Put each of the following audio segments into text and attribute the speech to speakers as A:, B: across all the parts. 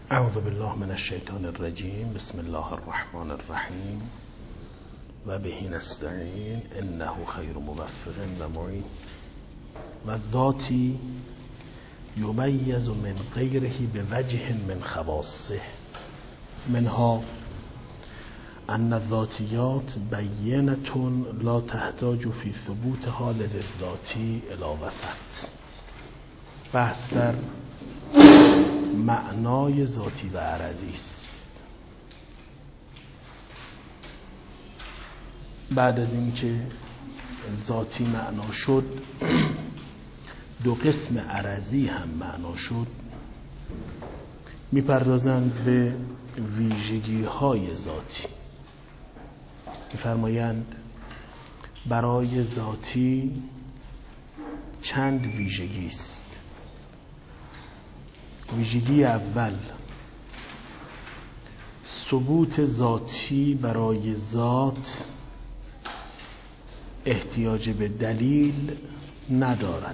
A: اعوذ بالله من الشیطان الرجیم. بسم الله الرحمن الرحیم و به نستعین انه خیر موفق و معین. و ذاتی یمیز من غیره بوجه من خواصه منها ان الذاتیات بینة لا تحتاج فی ثبوتها للذاتی الی وسط. بحث در معنای ذاتی و عرضی است. بعد از اینکه ذاتی معنا شد، دو قسم عرضی هم معنا شد، میپردازند به ویژگی های ذاتی. میفرمایند برای ذاتی چند ویژگی است. ویژگی اول، ثبوت ذاتی برای ذات احتیاج به دلیل ندارد.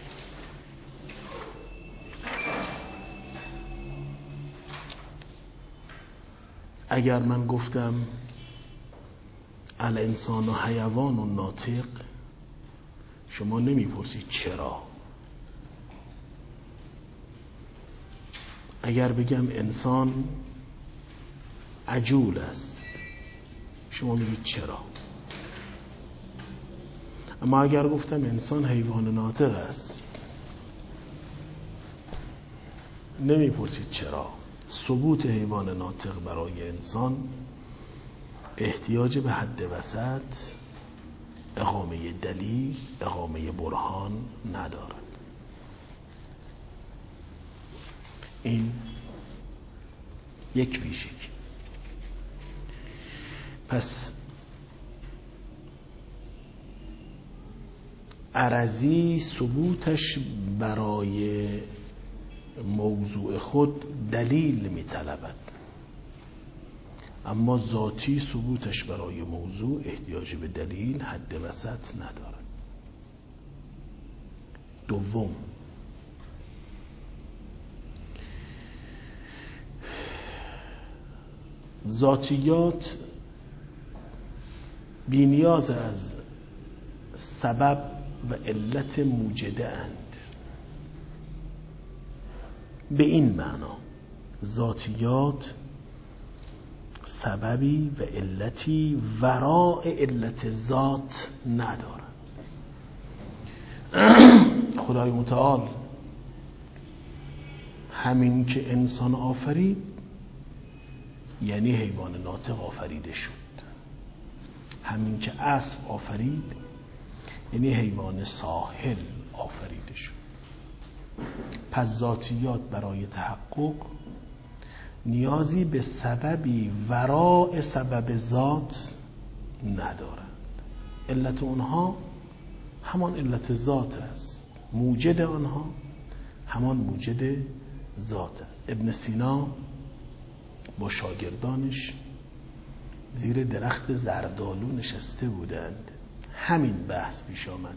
A: اگر من گفتم الانسان و حیوان و ناطق، شما نمیپرسید چرا. اگر بگم انسان عجول است، شما میگید چرا. اما اگر گفتم انسان حیوان ناطق است، نمیپرسید چرا. ثبوت حیوان ناطق برای انسان احتیاج به حد وسط، اقامه دلیل، اقامه برهان ندارد. این یک ویژگی. پس عرضی ثبوتش برای موضوع خود دلیل می‌طلبد، اما ذاتی ثبوتش برای موضوع احتیاج به دلیل، حد وسط ندارد. دوم، ذاتیات بی‌نیاز از سبب و علت موجده اند. به این معنا ذاتیات سببی و علتی وراء علت ذات ندارند. خدای متعال همین که انسان آفرید، یعنی حیوان ناطق آفریده شد. همین که اسب آفرید، یعنی حیوان ساحل آفریده شد. پس ذاتیات برای تحقق نیازی به سببی وراء سبب ذات ندارند. علت آنها همان علت ذات است، موجد آنها همان موجد ذات است. ابن سینا با شاگردانش زیر درخت زردآلو نشسته بودند. همین بحث پیش آمد،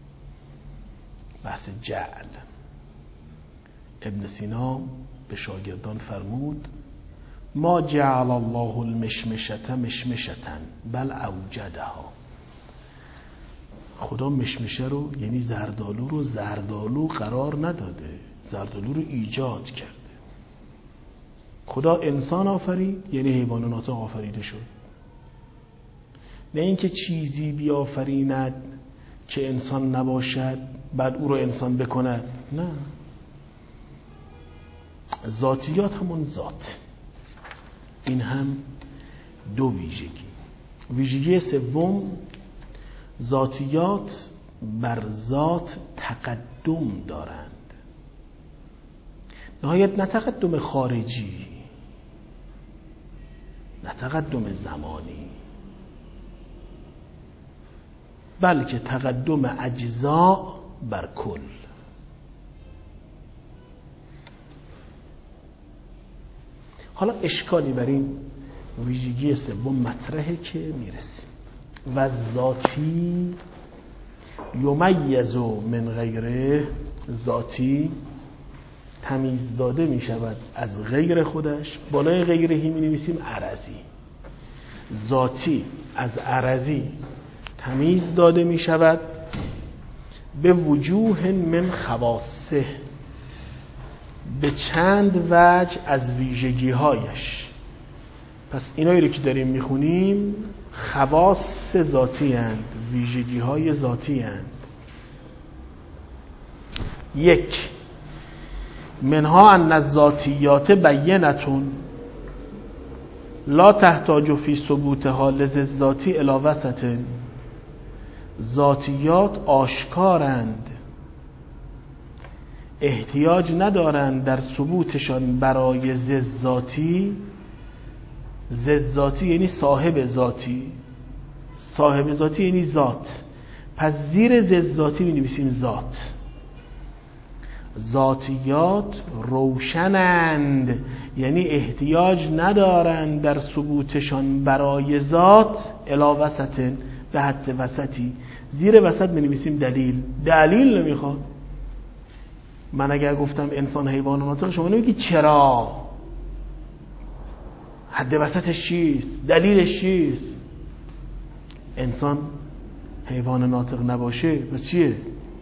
A: بحث جعل. ابن سینا به شاگردان فرمود: ما جعل الله المشمشة مشمشة بل اوجدها. خدا مشمشه رو، یعنی زردآلو رو، زردآلو قرار نداده، زردآلو رو ایجاد کرده. خدا انسان آفرید، یعنی حیوان ناطق آفریده شد. نه اینکه چیزی بیافریند که انسان نباشد بعد او رو انسان بکند. نه، ذاتیات همون ذات. این هم دو ویژگی. ویژگی سوم، ذاتیات بر ذات تقدم دارند. نهایت نه تقدم خارجی، نه تقدم زمانی، بلکه تقدم اجزاء بر کل. حالا اشکالی بر این ویژگی سوم مطرحه که میرسیم. و ذاتی یمیز من غیره، ذاتی تمیز داده می شود از غیر خودش. بالای غیرهی می نویسیم عرضی. ذاتی از عرضی تمیز داده می شود به وجوه من خواصه، به چند وجه از ویژگی هایش. پس اینایی رو که داریم میخونیم خواص ذاتی اند، ویژگی های ذاتی اند. یک، منها ان الذاتیات بینتون لا تحتاج فی ثبوتها للذاتی الی وسط. ذاتیات آشکارند، احتیاج ندارند در ثبوتشان برای ذاتی. ذاتی یعنی صاحب ذاتی، صاحب ذاتی یعنی ذات. پس زیر ذاتی می نویسیم ذات. ذاتیات روشنند، یعنی احتیاج ندارند در ثبوتشان برای ذات الی وسط، به حد وسطی. زیر وسط می نویسیم دلیل. دلیل نمیخواد. من اگر گفتم انسان حیوان ناطق، شما نمیگی چرا، حد وسطش چیست، دلیلش چیست. انسان حیوان ناطق نباشه پس چیه؟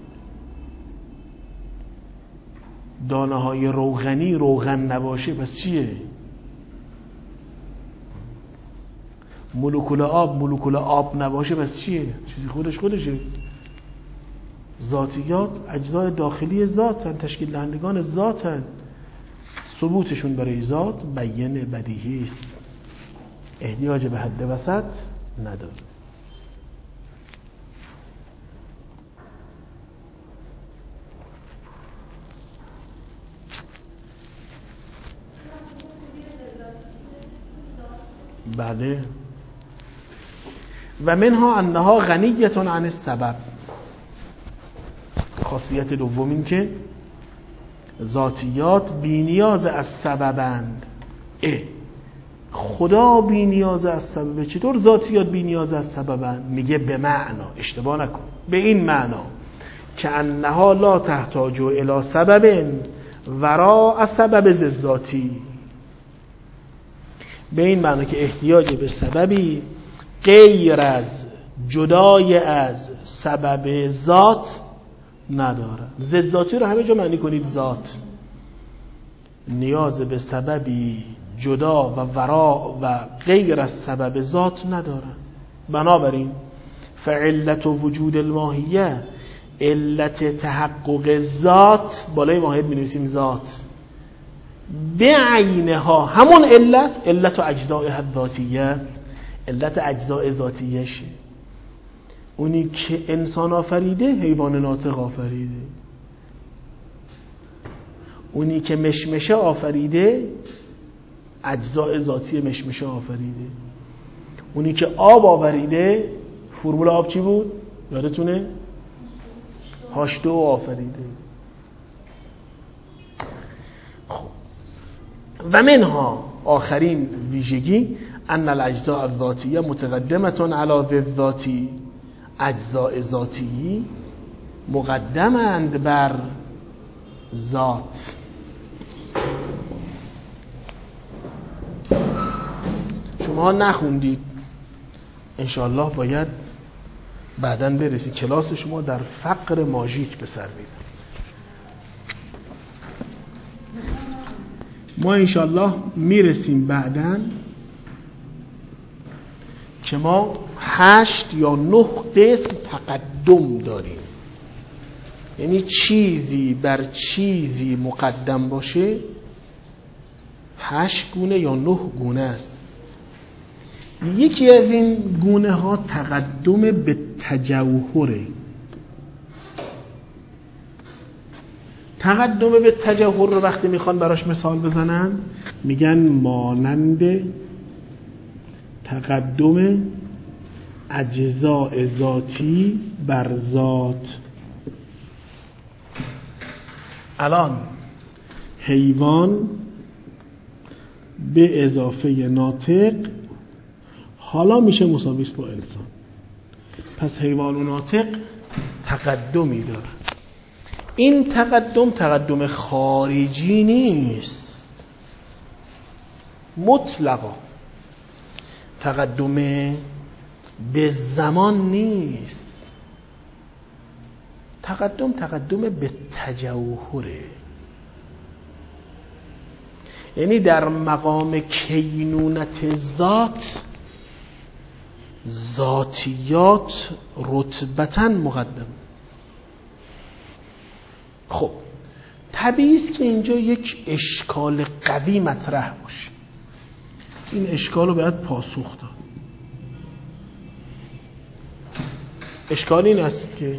A: دانه های روغنی روغن نباشه پس چیه؟ مولکول آب نباشه پس چیه؟ چیزی خودشه. ذاتیات اجزای داخلی ذاتن، تشکیل دهندگان ذاتن. ثبوتشون برای ذات بیان بدیهی است، احتیاج به حد وسط نداره. بله. و منها انها غنیة عن السبب. خاصیت دوم این که ذاتیات بی‌نیاز از سببند. خدا بی‌نیاز از سبب. چطور ذاتیات بی‌نیاز از سببند؟ میگه به معنا، اشتباه نکن، به این معنا که انها لا تحتاج الی سبب وراء سبب ذاتی. به این معنا که احتیاج به سببی غیر از، جدای از سبب ذات نداره. ذاتی رو همه جا معنی کنید ذات. نیاز به سببی جدا و وراء و غیر از سبب ذات نداره. بنابراین فعلت وجود الماهیه، علت تحقق ذات، بالای ماهیت می نویسیم ذات، به عینها همون علت و اجزاء ذاتیه، علت اجزاء ذاتیشه. اونی که انسان آفریده حیوان ناطق آفریده. اونی که مشمشه آفریده اجزاء ذاتی مشمشه آفریده. اونی که آب آفریده، فرمول آب چی بود؟ یادتونه؟ H2O آفریده. خب و منها، آخرین ویژگی، ان الاجزاء الذاتیه متقدمه علی الذاتی. اجزاء ذاتی مقدمند بر ذات. شما نخوندید، انشاءالله باید بعداً برسی. کلاس شما در فقر ماژیک به سر میره. ما انشاءالله میرسیم بعداً که ما 8 یا 9 قسم تقدم داریم. یعنی چیزی بر چیزی مقدم باشه 8 گونه یا 9 گونه است. یکی از این گونه ها تقدم به تجوهره. تقدم به تجوهر رو وقتی میخوان براش مثال بزنن میگن مانند تقدم اجزاء ذاتی بر ذات. الان حیوان به اضافه ناطق حالا میشه مساوی با انسان. پس حیوان و ناطق تقدمی داره. این تقدم خارجی نیست مطلقا، تقدم به زمان نیست، تقدم به تجوهره. یعنی در مقام کینونت ذات، ذاتیات رتبتاً مقدم. خب طبیعی است که اینجا یک اشکال قوی مطرح باشه. این اشکال رو باید پاسخ داد. اشکال این است که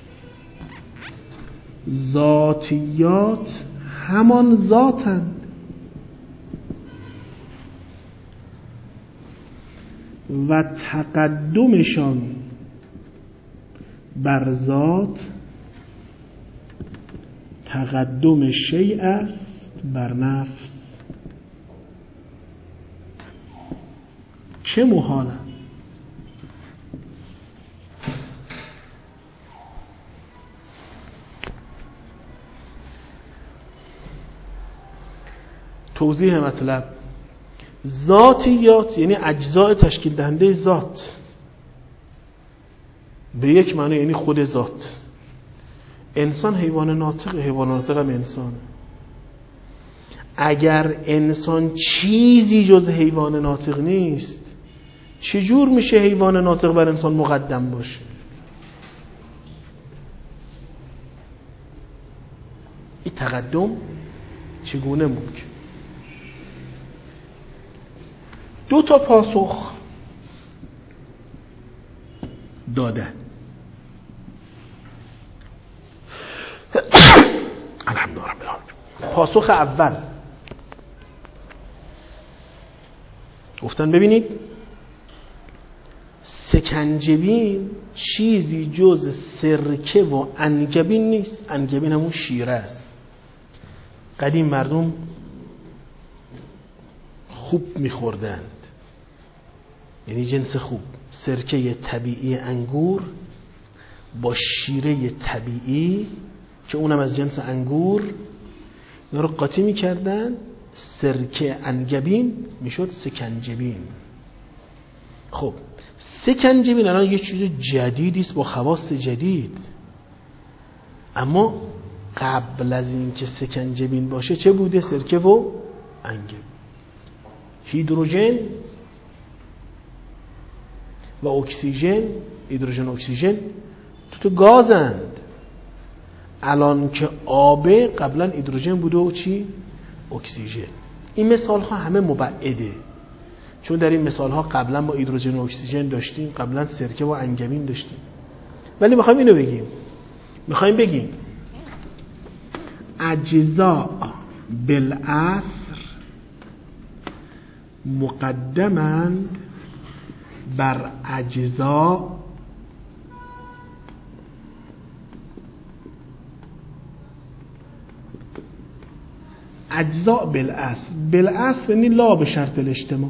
A: ذاتیات همان ذاتند و تقدمشان بر ذات تقدم شیء است بر نفس. چه محال است توضیح مطلب. ذاتیات یعنی اجزاء تشکیل دهنده ذات، به یک معنی یعنی خود ذات. انسان حیوان ناطق، حیوان ناطق هم انسان. اگر انسان چیزی جز حیوان ناطق نیست، چجور میشه حیوان ناطق بر انسان مقدم باشه؟ این تقدم چگونه ممکن؟ دو تا پاسخ داده. الحمدلله رب العالمین. پاسخ اول گفتن ببینید سکنجبین چیزی جز سرکه و انگبین نیست. انگبین همون شیره است. قدیم مردم خوب میخوردند، یعنی جنس خوب. سرکه طبیعی انگور با شیره طبیعی که اونم از جنس انگور، اینا رو قاطی میکردن، سرکه انگبین میشد سکنجبین. خب سکنجبین الان یه چیز جدیدی است با خواص جدید، اما قبل از این که سکنجبین باشه چه بوده؟ سرکه و انگبین. هیدروژن و اکسیژن، هیدروژن و اکسیژن تو گازند. الان که آبه، قبلا هیدروژن بوده و چی؟ اکسیژن. این مثال ها همه مبعده، چون در این مثال ها قبلا ما هیدروژن و اکسیژن داشتیم، قبلا سرکه و انگبین داشتیم. ولی میخوایم اینو بگیم، میخوایم بگیم اجزاء بالاصل مقدمند بر اجزاء اجزاء بالاصل. بالاصل یعنی لا به شرط الاجتماع.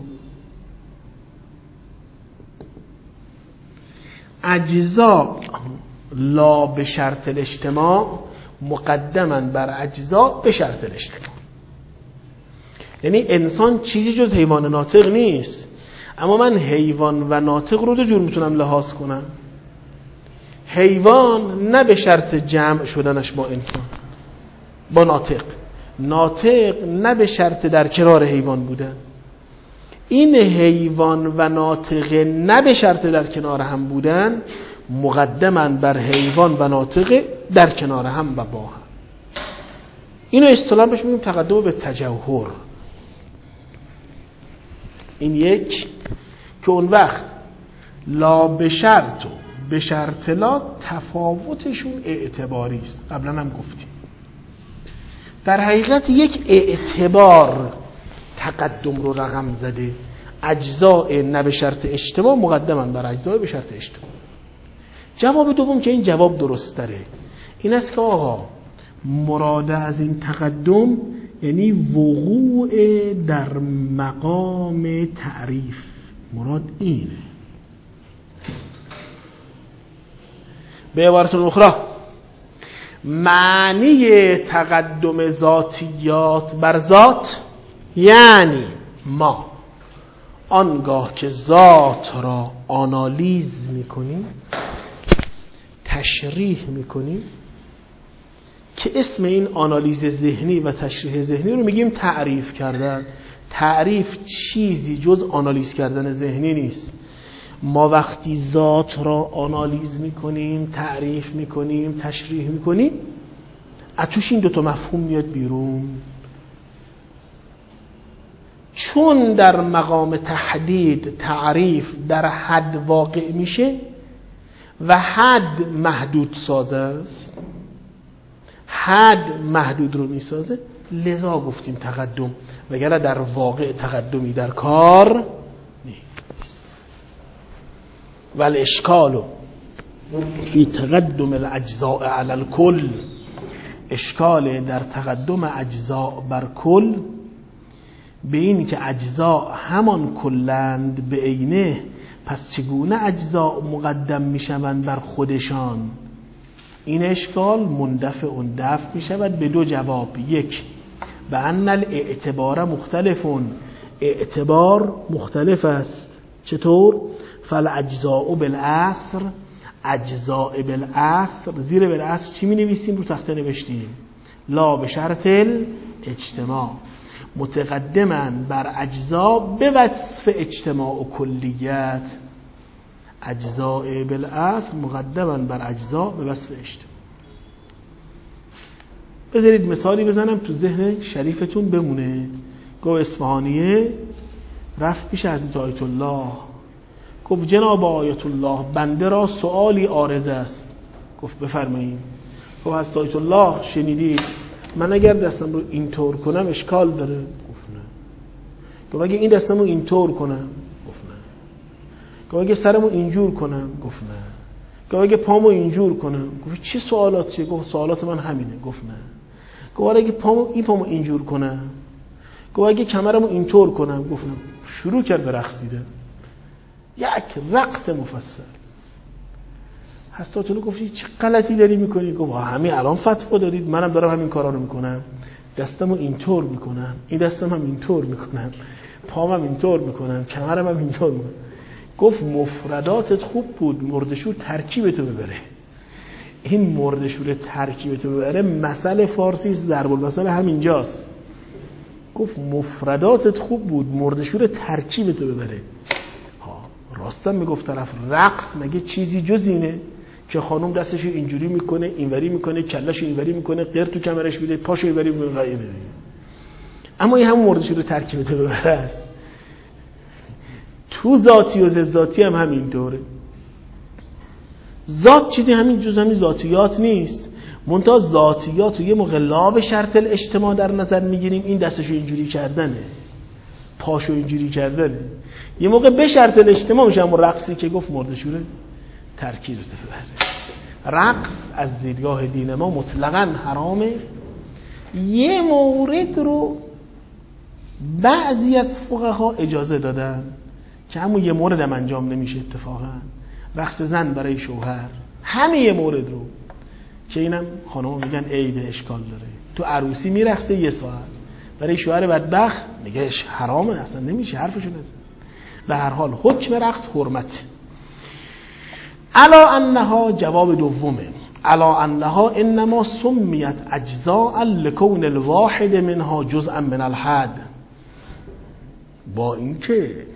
A: اجزاء لا به شرط الاجتماع مقدمن بر اجزاء به شرط الاجتماع. یعنی انسان چیزی جز حیوان ناطق نیست، اما من حیوان و ناطق رو دو جور میتونم لحاظ کنم. حیوان نه به شرط جمع شدنش با انسان، با ناطق. ناطق نه به شرط در کنار حیوان بودن. این حیوان و ناطق نه به شرط در کنار هم بودن مقدمن بر حیوان و ناطق در کنار هم و با هم. اینو اصطلاحاً بهش میگیم تقدم به تجوهر. این یک که اون وقت لا به شرط و به شرط لا تفاوتشون اعتباری است. قبلا هم گفتیم در حقیقت یک اعتبار تقدم رو رقم زده. اجزاء نه به شرط اجتماع مقدمن بر اجزاء به شرط اجتماع. جواب دوم که این جواب درست تره، این است که آقا مراد از این تقدم یعنی وقوع در مقام تعریف. مراد اینه. به عبارت اخرى معنی تقدم ذاتیات بر ذات یعنی ما آنگاه که ذات را آنالیز میکنیم، تشریح میکنیم، که اسم این آنالیز ذهنی و تشریح ذهنی رو میگیم تعریف کردن. تعریف چیزی جز آنالیز کردن ذهنی نیست. ما وقتی ذات را آنالیز میکنیم، تعریف میکنیم، تشریح میکنیم، از توش این دوتا مفهوم میاد بیرون. چون در مقام تحدید تعریف در حد واقع میشه و حد محدود سازه است، حد محدود رو میسازه، لذا گفتیم تقدم، وگرنه در واقع تقدمی در کار نیست. والاشکال فی تقدم الاجزاء علی الکل، اشکال در تقدم اجزاء بر کل به این که اجزاء همان کلند به عینه، پس چگونه اجزاء مقدم میشوند بر خودشان؟ این اشکال مندفع دفع می شود به دو جواب. یک، به ان الاعتبار مختلفون، اعتبار مختلف است. چطور؟ فالاجزاء بالاصل، اجزاء بالاصل، زیر بالاصل چی می نویسیم؟ رو تخته نوشتیم لا به شرط الاجتماع، متقدما بر اجزا به وصف اجتماع و کلیت. اجزاء بالاصل مقدما بر اجزا به وصف اجتماع. بذارید مثالی بزنم تو ذهن شریفتون بمونه. گفت اصفهانیه رفت پیش حضرت آیت الله، گفت جناب آیت الله بنده را سؤالی عارض است. گفت بفرمایید. گفت حضرت آیت الله شنیدید من اگر دستم رو اینطور کنم اشکال داره؟ گفت نه. گفت اگه این دستم رو اینطور کنم؟ گفت نه. گفت اگه سرمو اینجور کنم؟ گفت نه. گفت اگه پامو اینجور کنم؟ گفت چه سوالاتیه؟ گفت سوالات من همینه. گفت نه. گفت اگه پامو اینجور کنم؟ گفت اگه کمرمو اینطور کنم؟ گفت نه. شروع کرد به رقصیدن، یک رقص مفصل. حضرت گفت چه غلطی داری میکنی؟ گفت همین الان فتوا دادید، منم دارم همین کارا رو میکنم، دستمو اینطور میکنم، این دستم هم اینطور میکنم، پامم اینطور میکنم، کمرم هم اینطور میکنم. گفت مفرداتت خوب بود، مردشور ترکیبتو ببره. این مردشور ترکیبتو ببره مثل فارسی ضرب المثل همینجاست. گفت مفرداتت خوب بود، مردشور ترکیبتو ببره. راستم میگفت طرف رقص مگه چیزی جز اینه که خانم دستشو اینجوری میکنه، اینوری میکنه، کلهشو اینوری میکنه، غیر تو کمرش میده، پاشو اینوری میکنه، اما این همون مردشور ترکیبتو ببره است. تو ذاتی و ذاتی هم همینطوره. ذات چیزی همین جز همین ذاتیات نیست، منتها ذاتیات رو یه موقع لا به شرط الاجتماع در نظر میگیریم، این دستشو اینجوری کردنه، پاشو اینجوری کردنه، یه موقع به شرط الاجتماع میشه همون رقصی که گفت مردشور ترکیب ببره. رقص از دیدگاه دین ما مطلقاً حرامه. یه مورد رو بعضی از فقها اجازه دادن که همون یه مورد هم انجام نمیشه اتفاقا، رقص زن برای شوهر. همه یه مورد رو که اینم خانم‌ها میگن عیب اشکال داره، تو عروسی میرقصه یه ساعت، برای شوهر بدبخت میگه حرامه، اصلا نمیشه، حرفشو نزن. به هر حال حکم رقص حرمت. الا انها جواب دومه، الا انها انما سمیت اجزاء لکون الواحد منها جزءا من الحد. با اینکه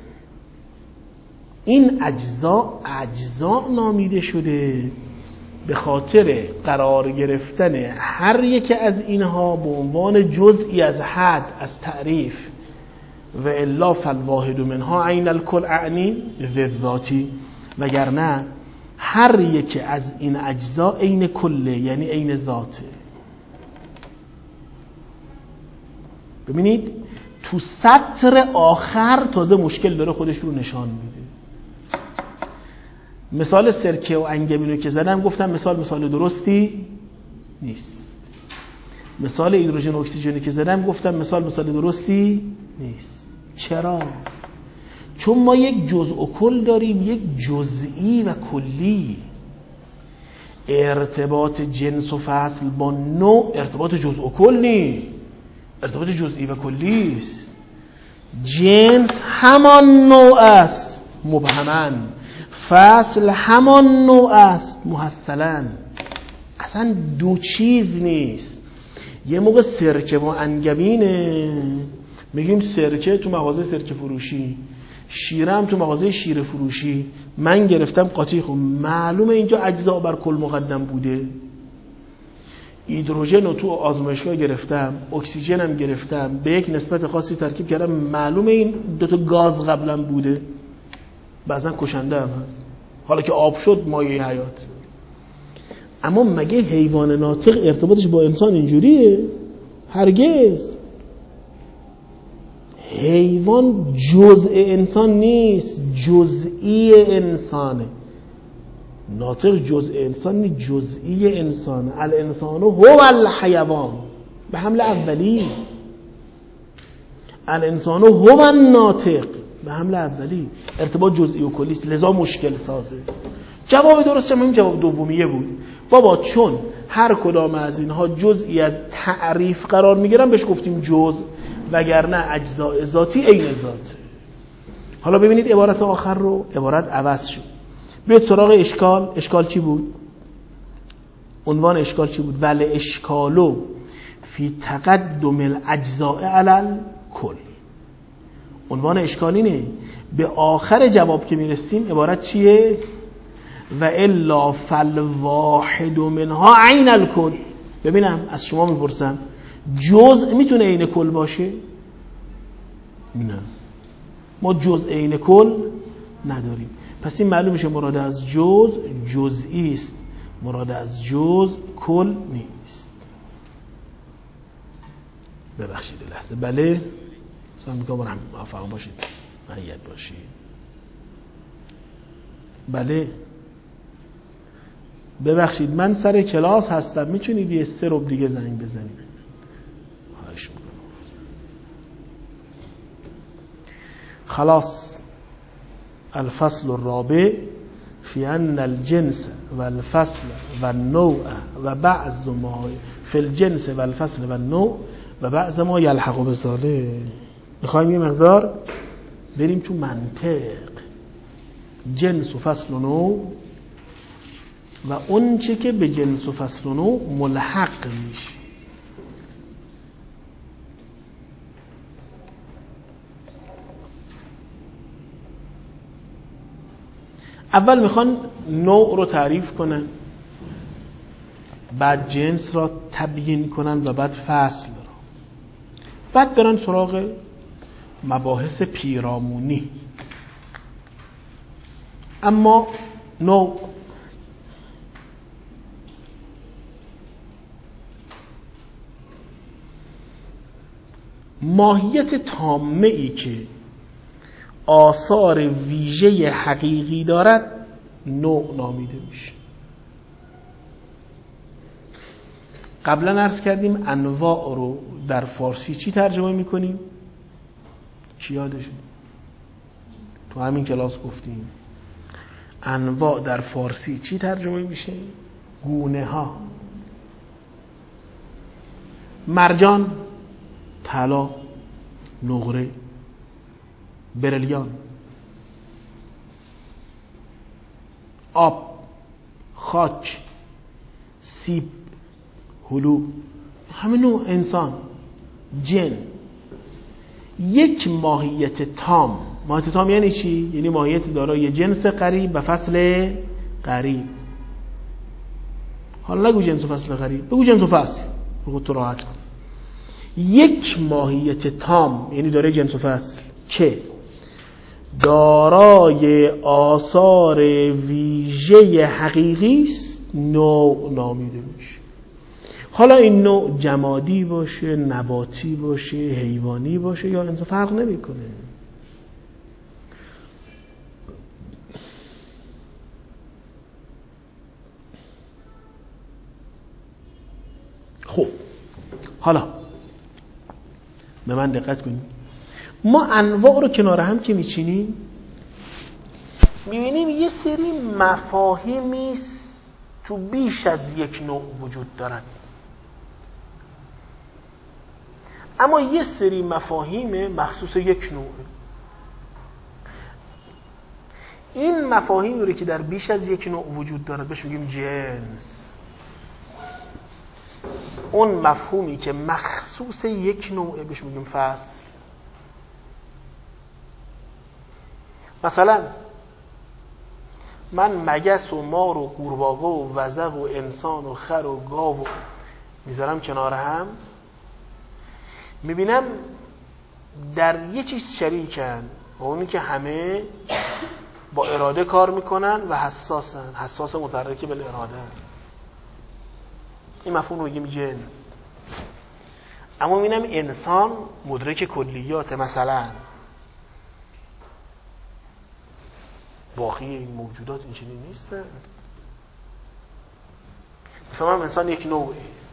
A: این اجزا نامیده شده به خاطر قرار گرفتن هر یک از اینها به عنوان جزئی از حد، از تعریف. و الا فالواحد منها عین الکل اعنی ذاتی، وگرنه هر یک از این اجزا عین کله، یعنی عین ذاته. ببینید تو سطر آخر تازه مشکل داره خودش رو نشان میده. مثال سرکه و انگبینو که زدم گفتم مثال درستی نیست. مثال هیدروژن و اکسیژنی که زدم گفتم مثال درستی نیست. چرا؟ چون ما یک جزء و کل داریم، یک جزئی و کلی. ارتباط جنس و فصل با نوع ارتباط جزء و کل نیست، ارتباط جزئی و کلی است. جنس همان نوع است مبهماً، فصل همان نوع است محصلاً. اصلا دو چیز نیست. یه موقع سرکه و انگبینه، میگیم سرکه تو مغازه سرکه فروشی، شیرم تو مغازه شیر فروشی. من گرفتم قاطی، خب معلومه اینجا اجزا بر کل مقدم بوده. هیدروژن رو تو آزمایشگاه گرفتم، اکسیژنم گرفتم، به یک نسبت خاصی ترکیب کردم، معلومه این دوتا گاز قبلا بوده، بعضا کشنده هم هست، حالا که آب شد مایه حیات. اما مگه حیوان ناطق ارتباطش با انسان اینجوریه؟ هرگز. حیوان جزء انسان نیست، جزئی انسانه. ناطق جزء انسان نیست، جزئی انسانه. الانسان هو الحیوان به حمل اولی، الانسان هو الناطق به حمل اولی. ارتباط جزئی و کلی است، لذا مشکل سازه. جواب درست همین جواب دومیه بود. بابا چون هر کدام از اینها جزئی از تعریف قرار میگیرن بهش گفتیم جزء، وگرنه اجزاء ذاتی عین ذاته. حالا ببینید عبارت آخر رو، عبارت عوض شد. بیاید سراغ اشکال. اشکال چی بود؟ عنوان اشکال چی بود؟ ول اشکالو فی تقدم الاجزاء علی الکل. عنوان اشکال اینه. به آخر جواب که میرسیم عبارت چیه؟ و الا فالواحد منها عین الکل. ببینم از شما میپرسم، جزء میتونه عین کل باشه؟ نه، ما جزء عین کل نداریم. پس این معلوم میشه مراد از جزء جزئی است، مراد از جزء کل نیست. ببخشید لحظه. بله سلام میکنم، موفق باشید، معید باشید. بله ببخشید من سر کلاس هستم، میتونید یه 3 ربع دیگه زنگ بزنید؟ خواهش میکنم. خلاص. الفصل الرابع فی ان الجنس والفصل والنوع و بعض ما فی الجنس والفصل والنوع و بعض ما یلحق بذاله. میخوایم یه مقدار بریم تو منطق. جنس و فصل و نوع و اون چه که به جنس و فصل و نوع ملحق میشه. اول میخوان نوع رو تعریف کنن، بعد جنس را تبیین کنن و بعد فصل را، بعد برن سراغ مباحث پیرامونی. اما نوع ماهیت تامه ای که آثار ویژه حقیقی دارد نوع نامیده میشه. قبلا عرض کردیم انواع رو در فارسی چی ترجمه میکنیم؟ چی یادشه؟ تو همین کلاس گفتیم انواع در فارسی چی ترجمه میشه؟ گونه ها. مرجان، طلا، نقره، بریلیان، آب، خاک، سیب، هلو، همه نوع انسان، جن. یک ماهیت تام. ماهیت تام یعنی چی؟ یعنی ماهیت دارای جنس قریب و فصل قریب. حالا نگو جنس و فصل قریب، بگو جنس و فصل، بگو تو راحت کن. یک ماهیت تام یعنی دارای جنس و فصل که دارای آثار ویژه حقیقی است نوع نامیده میشه. حالا این نوع جمادی باشه، نباتی باشه، حیوانی باشه یا انسان، فرق نمیکنه. خب حالا به من دقت کنید. ما انواع رو کنار هم که میچینیم میبینیم یه سری مفاهیمی تو بیش از یک نوع وجود دارن. اما یه سری مفاهیم مخصوص یک نوع، این مفاهیمی رو که در بیش از یک نوع وجود داره بهش میگیم جنس. اون مفهومی که مخصوص یک نوعه بهش میگیم فصل. مثلا من مگس و مار و قورباغه و وزغ و انسان و خر و گاو و میذارم کنار هم، میبینم در یه چیز شریکن، و اونی که همه با اراده کار میکنن و حساسن، حساس متحرک بالاراده. این مفهوم رو میگیم جنس. اما میبینم انسان مدرک کلیات، مثلا باقی این موجودات این چنین نیستن. میفهمم انسان یک نوعه.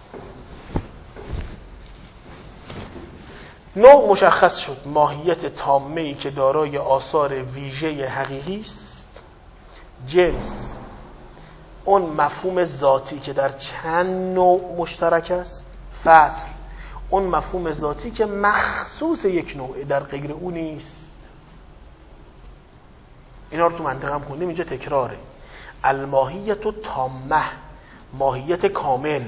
A: نوع مشخص شد، ماهیت تامه‌ای که دارای آثار ویژه حقیقی است. جنس اون مفهوم ذاتی که در چند نوع مشترک است. فصل اون مفهوم ذاتی که مخصوص یک نوع، در غیر اون نیست. اینا رو تو منطقه هم خوندیم، اینجا تکراره. الماهیت تامه، ماهیت کامل،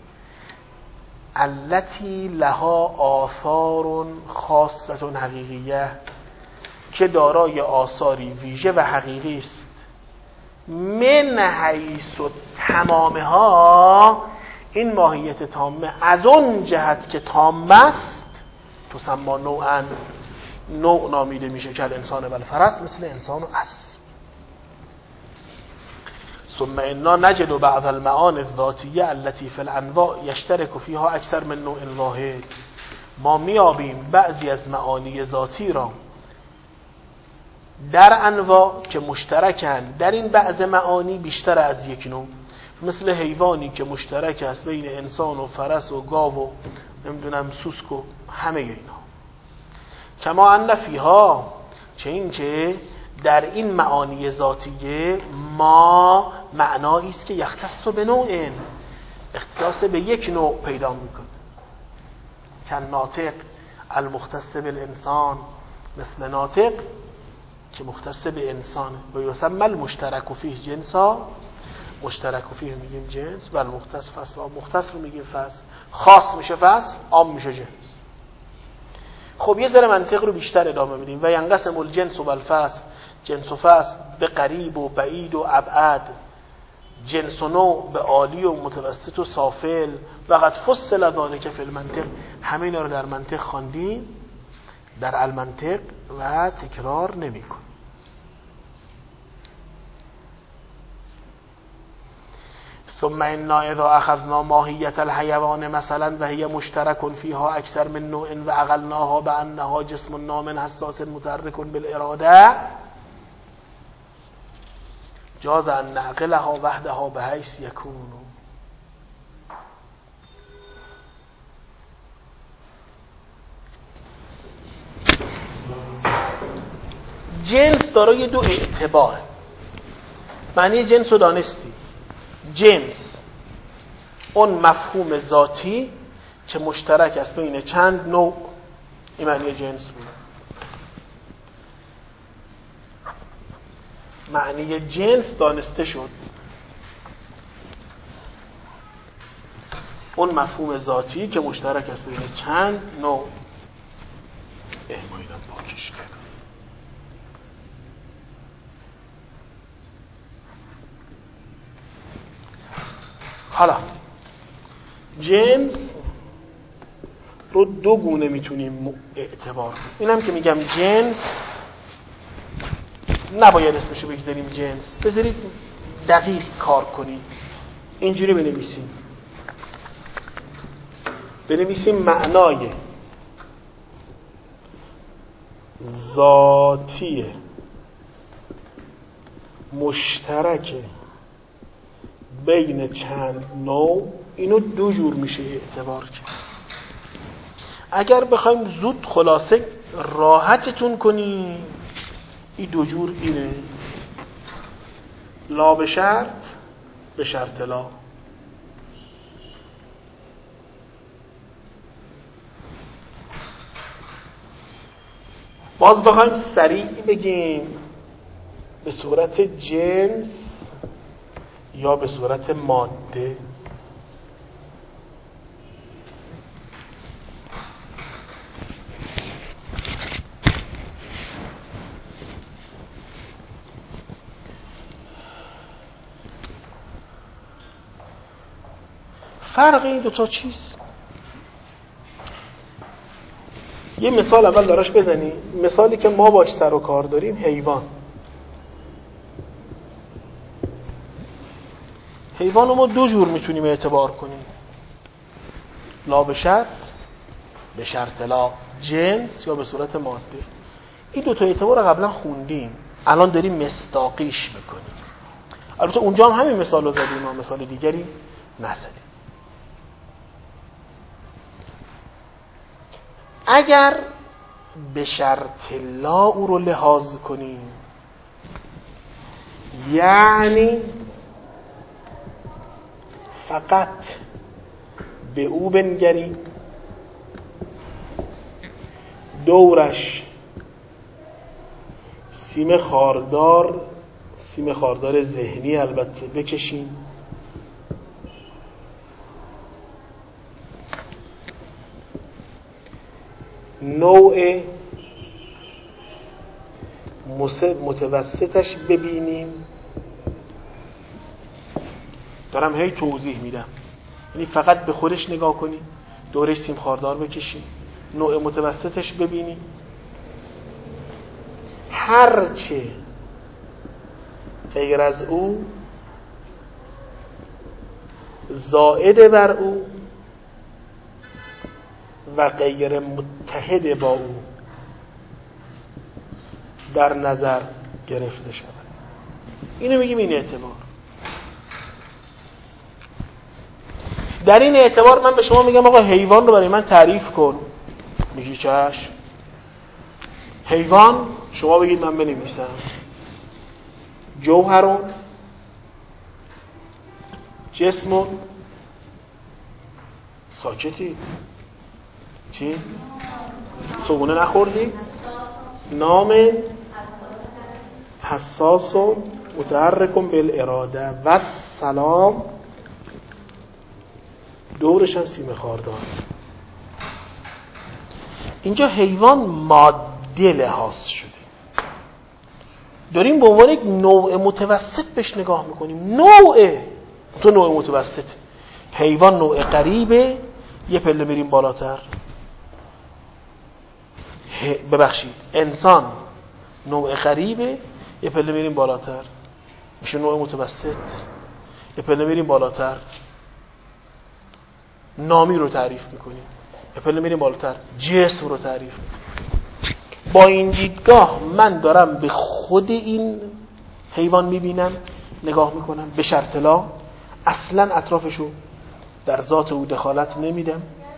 A: التي لها آثار خاصة حقیقیه، که دارای آثاری ویژه و حقیقی است. من حیث تمامها، این ماهیت تامه از اون جهت که تامه است تسمى نوعا، نوع نامیده میشه، که الانسان و الفرس، مثل انسان و اسب. ثم انا نجد بعض المعانی الذاتیه التي في الانواع یشترک فیها اکثر من نوع واحد. ما میابیم بعضی از معانی ذاتی را در انواع که مشترکن در این بعض معانی بیشتر از یک نوع، مثل حیوانی که مشترک است بین انسان و فرس و گاو و نمیدونم سوسک و همه اینا. کما ان فیها، چه این که در این معانی ذاتیه ما معنایی است که یختص به نوع، اختصاص به یک نوع پیدا میکنه. کن ناطق المختص بالانسان، مثل ناطق که مختص به انسانه. و یسمى المشترک فیه جنسا، مشترک فیه میگیم جنس، و المختص فصل، مختص رو میگیم فصل، خاص میشه فصل، عام میشه جنس. خب یه ذره منطق رو بیشتر ادامه بدیم. و ینقسم الجنس و الفصل، جنس و فصل به قریب و بعید و ابعد، جنس و نوع به عالی و متوسط و سافل. و قد فصل ذلک فی المنطق، همه اینا رو در منطق خواندیم، در المنطق، و تکرار نمی‌کن. ثم انا اذا اخذنا ماهیت الحیوان مثلا و هی مشترک فیها اکثر من نوع و عقلناها بانها جسم نام حساس متحرک بالاراده، جاز ان نعقلها وحدها بحیث یکون. جنس دارای دو اعتبار. معنی جنس رو دانستی. جنس اون مفهوم ذاتی که مشترک است بین چند نوع، این معنی جنس بود. معنی جنس دانسته شد، اون مفهوم ذاتی که مشترک است بین چند نوع. مایدم پاکش کردم. حالا جنس رو دو گونه میتونیم اعتبار کنیم. اینم که میگم جنس، نباید اسمشو بگذاریم جنس، بذارید دقیق کار کنید. اینجوری بنویسیم معنای ذاتی مشترک بین چند نوع، اینو دو جور میشه اعتبار کرد. اگر بخوایم زود خلاصه راحتتون کنیم، این دو جور اینه: لا به شرط به شرط لا. باز بخوایم سریع بگیم به صورت جنس یا به صورت ماده. فرق این دوتا چیست؟ یه مثال اول داراش بزنی. مثالی که ما باش سر و کار داریم حیوان. حیوان رو ما دو جور میتونیم اعتبار کنیم، لا به شرط، به شرط لا، جنس یا به صورت ماده. این دوتا اعتبار رو قبلا خوندیم، الان داریم مصداقیش میکنیم. البته اونجا هم همین مثال رو زدیم، ما مثال دیگری نزدیم. اگر به شرط لا او رو لحاظ کنیم، یعنی فقط به او بنگریم، دورش سیم خاردار ذهنی البته بکشیم، نوع متوسطش ببینیم. دارم هی توضیح میدم، یعنی فقط به خودش نگاه کنیم، دورش سیم خاردار بکشیم، نوع متوسطش ببینیم، هرچه غیر از او زائد بر او و غیر متحد با او در نظر گرفته شود. اینو میگیم این اعتبار. در این اعتبار من به شما میگم آقا حیوان رو برای من تعریف کن. میگی چشم. حیوان شما بگید من بنویسم. جوهرون، جسمون، ساکتی چی؟ صبونه نخوردی؟ نام حساس و متحرک بالاراده و سلام، دورش هم سیم خاردار. اینجا حیوان ماده لحاظ شده، داریم به عنوان یک نوع متوسط بهش نگاه میکنیم. نوع متوسط. حیوان نوع قریبه، یه پله میریم بالاتر. انسان نوع قریبه، یه پله میریم بالاتر، میشه نوع متوسط. یه پله میریم بالاتر، نامی رو تعریف میکنیم. یه پله میریم بالاتر، جسم رو تعریف میکنیم. با این دیدگاه من دارم به خود این حیوان میبینم، نگاه میکنم به شرط لا، اصلا اطرافشو در ذات او دخالت نمیدم.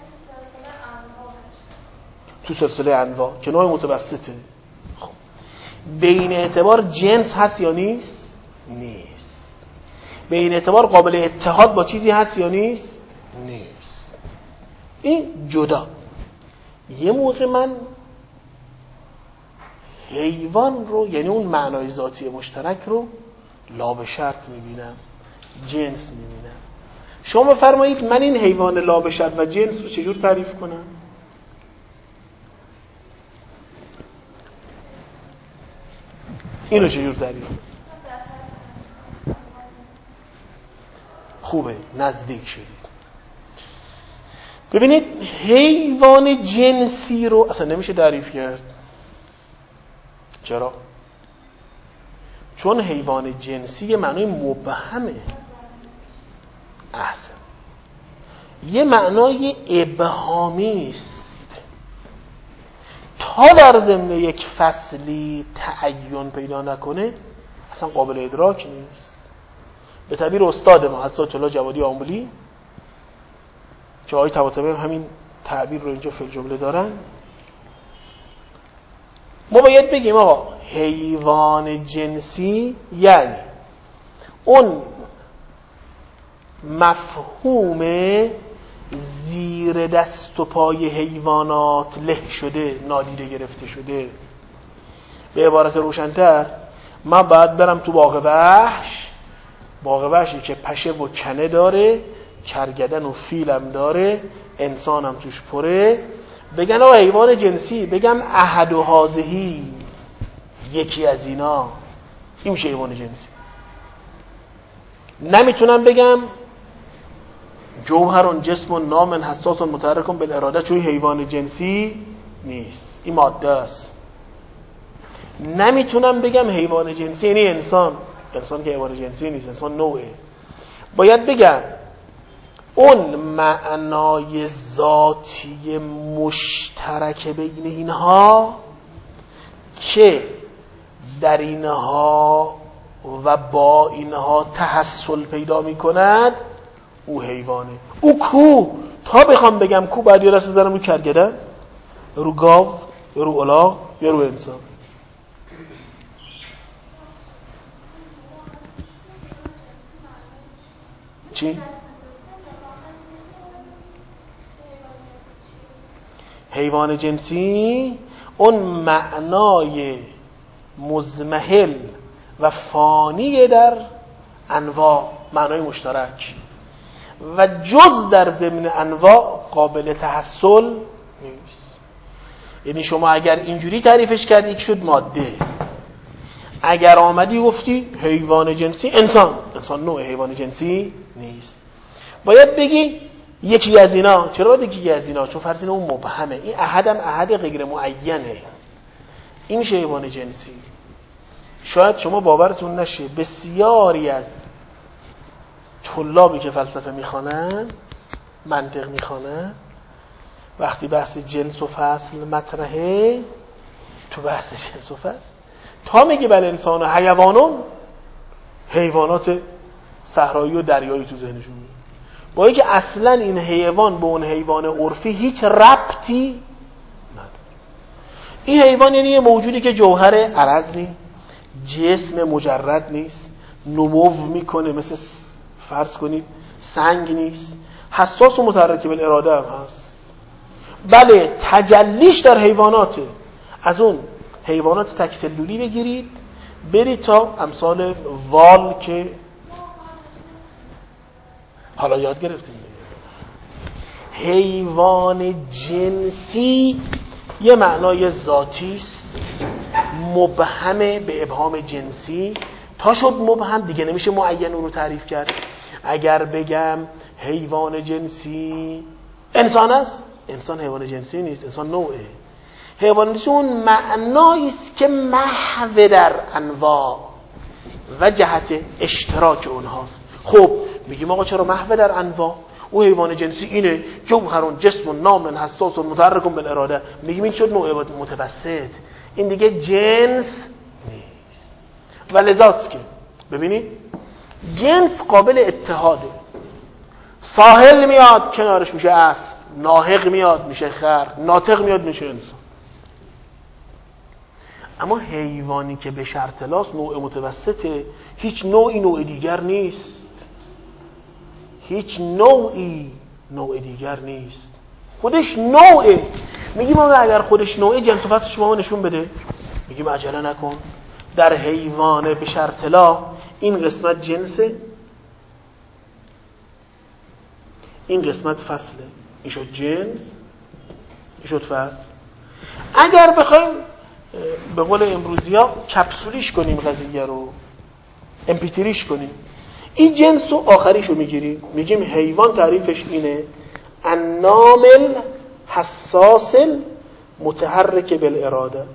A: تو سلسله انواع که نوع متوسطه. خب به این اعتبار جنس هست یا نیست؟ نیست. به این اعتبار قابل اتحاد با چیزی هست یا نیست؟ نیست. این جدا. یه موقع من حیوان رو، یعنی اون معنای ذاتی مشترک رو لا به شرط میبینم، جنس میبینم. شما بفرمایید من این حیوان لا به شرط و جنس رو چجور تعریف کنم؟ اینو چجور تعریف کنم؟ خوبه، نزدیک شدید. ببینید حیوان جنسی رو اصلا نمیشه تعریف کرد. چرا؟ چون حیوان جنسی یه معنای مبهمه. احسن. یه معنای ابهامی است. تا در ضمن یک فصلی تعین پیدا نکنه اصلا قابل ادراک نیست. به تعبیر استاد ما حضرت الله جوادی آملی که آقای طباطبایی همین تعبیر رو اینجا فی الجمله دارن، ما باید بگیم آقا حیوان جنسی یعنی اون مفهوم زیر دست و پای حیوانات له شده، نادیده گرفته شده. به عبارت روشن‌تر، من باید برم تو باغ وحشی که پشه و کنه داره، کرگدن و فیلم داره، انسانم توش پره، بگن آقا حیوان جنسی، بگم احد و هازهی، یکی از اینا، این میشه حیوان جنسی. نمیتونم بگم جوهر جسم نام حساس متحرک بالاراده، چون حیوان جنسی نیست، این ماده است. نمیتونم بگم حیوان جنسی یعنی انسان که حیوان جنسی نیست، انسان نوعه. باید بگم اون معنای ذاتی مشترک بین اینها که در اینها و با اینها تحصل پیدا می کند، او حیوانه. او کو، تا بخوام بگم کو باید یه دست بزنم رو کرگدن، رو گاو، یا رو الاغ، یا رو انسان. چی؟ حیوان جنسی اون معنای مزمحل و فانی در انواع، معنای مشترک و جز در ضمن انواع قابل تحصل نیست. یعنی شما اگر اینجوری تعریفش کردی که شد ماده، اگر آمدی گفتی حیوان جنسی انسان نوع حیوان جنسی نیست. باید بگی یکی از اینا. چرا باید یکی از اینا؟ چون فرض اینه اون مبهمه. این احدم احد غیر معینه، این میشه حیوان جنسی. شاید شما باورتون نشه بسیاری از طلابی که فلسفه میخوانن، منطق میخوانن، وقتی بحث جنس و فصل مطرحه، تو بحث جنس و فصل تا میگه بل انسان و حیوانون، حیوانات صحرایی و دریایی تو ذهنشون میاد، با اینکه اصلا این حیوان به اون حیوان عرفی هیچ ربطی نداره. این حیوان یعنی یه موجودی که جوهر عرض نیست، جسم مجرد نیست، نمو میکنه، مثل فرض کنید سنگ نیست، حساس و متحرک بالاراده هم هست. بله تجلیش در حیواناته. از اون حیوانات تکسلولی بگیرید برید تا امثال وال که حالا یاد گرفتیم. حیوان جنسی یه معنای ذاتی است، مبهمه به ابهام جنسی. تا شد مبهم دیگه نمیشه معین اون رو تعریف کرد. اگر بگم حیوان جنسی انسان است، انسان حیوان جنسی نیست، انسان نوعه. حیوان جنسی اون معنایی است که محو در انواع و جهت اشتراک اونهاست. خب میگیم آقا چرا محو در انواع؟ او حیوان جنسی اینه، جوهرون جسم نام حساس و متحرک بالاراده. میگیم این شد نوع متوسط، این دیگه جنس نیست. و لذاست که ببینید جنس قابل اتحاده. ساحل میاد کنارش میشه اسب، ناهق میاد میشه خر، ناطق میاد میشه انسان. اما حیوانی که به شرطلاس نوع متوسطه، هیچ نوعی نوع دیگر نیست، هیچ نوعی نوع دیگر نیست، خودش نوعه. میگیم اگر خودش نوعه جنس و فصلش ما نشون بده. میگیم عجله نکن، در حیوان به شرطلا این قسمت جنسه، این قسمت فصله، این شد جنس، این شد فصل. اگر بخوایم به قول امروزی ها کپسولیش کنیم، قضیه رو امپیتریش کنیم، این جنس و آخریش رو میگیریم، میگیم حیوان تعریفش اینه النامل حساس متحرک بالاراده.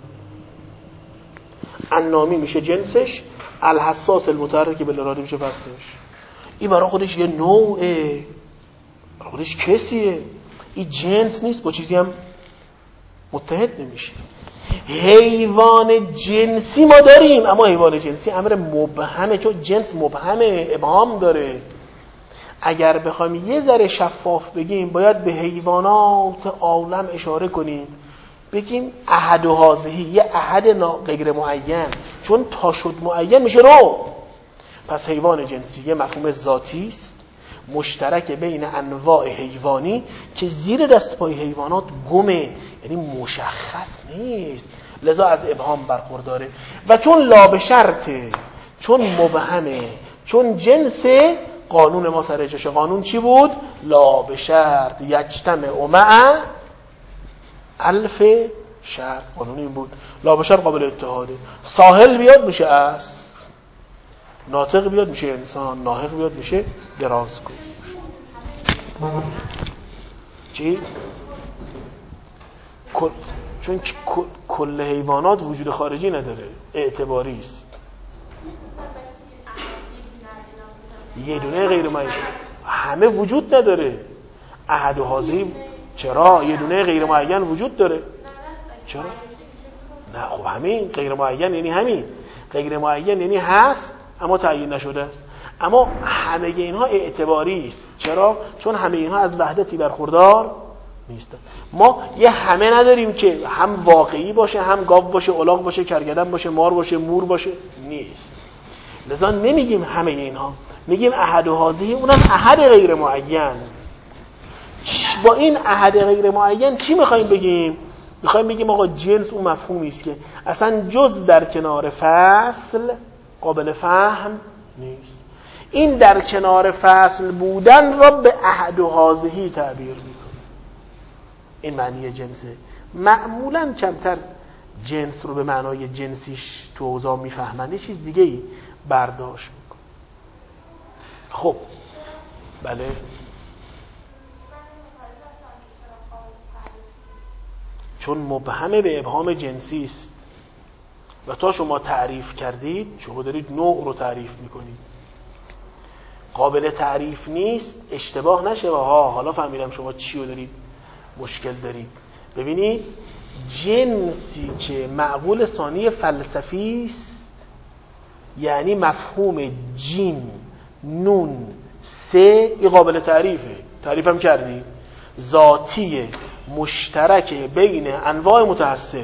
A: النامی میشه جنسش، الحساس المتحرک بالاراده میشه فصلش. این برای خودش یه نوعه، برای خودش کسیه، این جنس نیست، با چیزی هم متحد نمیشه. حیوان جنسی ما داریم، اما حیوان جنسی امر مبهمه، چون جنس مبهمه، ابهام داره. اگر بخوایم یه ذره شفاف بگیم باید به حیوانات عالم اشاره کنیم، بگیم احد و هازهی، یه احد غیر معین، چون تا شد معین میشه رو. پس حیوان جنسی یه مفهوم ذاتی است، مشترک بین انواع حیوانی که زیر دست پای حیوانات گمه، یعنی مشخص نیست، لذا از ابهام برخورداره. و چون لا به شرطه، چون مبهمه، چون جنس، قانون ما سر جاش. قانون چی بود؟ لا به شرط یجتمع مع الف شرط. قانون این بود لا به شرط قابل اتحاده. ساحل بیاد میشه اسب، ناطق بیاد میشه انسان، ناهق بیاد میشه درازگوش. چی؟ چون کل حیوانات وجود خارجی نداره، اعتباری است. یه دونه غیر معین همه وجود نداره. احد و حاضی چرا؟ یه دونه غیر معین وجود داره. چرا؟ نه خب همین غیر معین یعنی همین. غیر معین یعنی هست اما تعیین نشده است. اما همه اینها اعتباری است. چرا؟ چون همه اینها از وحدتی برخوردار نیستن. ما یه همه نداریم که هم واقعی باشه، هم گاو باشه، الاغ باشه، کرگدن باشه، مار باشه، مور باشه، نیست. لذا نمیگیم همه اینها، میگیم احد و حاضی، اونم احد غیر معین. با این احد غیر معین چی میخوایم بگیم؟ میخوایم بگیم آقا جنس اون مفهومی است که اصلا جز در کنار فصل قابل فهم نیست. این در کنار فصل بودن را به احد و حاضی تعبیر میکنه. این معنی جنسه. معمولا کمتر جنس رو به معنای جنسیش تو اوضاع میفهمن، یه چیز دیگه ای برداشت میکنه. خب بله، چون مبهمه به ابهام جنسی است و تا شما تعریف کردید، شما دارید نوع رو تعریف میکنید. قابل تعریف نیست، اشتباه نشه. حالا فهمیدم شما چی رو دارید مشکل دارید. ببینید جنسی که معقول ثانی فلسفی است، یعنی مفهوم جیم نون سه، این قابل تعریفه، تعریفم کردی، ذاتی مشترک بین انواع متحصل.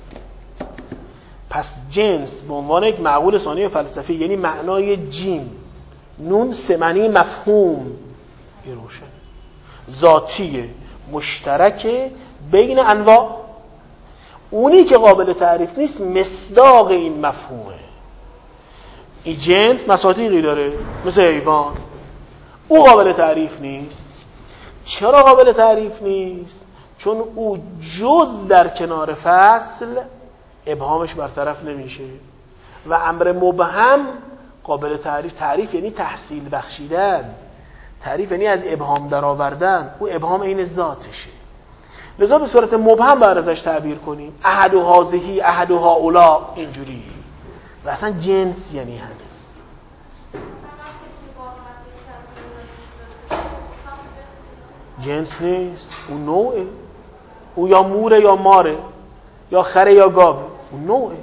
A: پس جنس به عنوان یک معقول ثانی فلسفی یعنی معنای جیم نون سه، معنی مفهوم، این روشن، ذاتی مشترک بین انواع. اونی که قابل تعریف نیست مصداق این مفهومه. این جنس مصادیقی داره مثل حیوان، او قابل تعریف نیست. چرا قابل تعریف نیست؟ چون او جز در کنار فصل ابهامش برطرف نمیشه و امر مبهم قابل تعریف. تعریف یعنی تحصیل بخشیدن، تعریف یعنی از ابهام در آوردن. او ابهام این ذاتشه، لذا به صورت مبهم باید ازش تعبیر کنیم. احد و حاضی، احد و هاولا، اینجوری. و اصلا جنس یعنی همین. جنس نیست، اون نوعه. او یا موره یا ماره، یا خره یا گاوه، اون نوعه.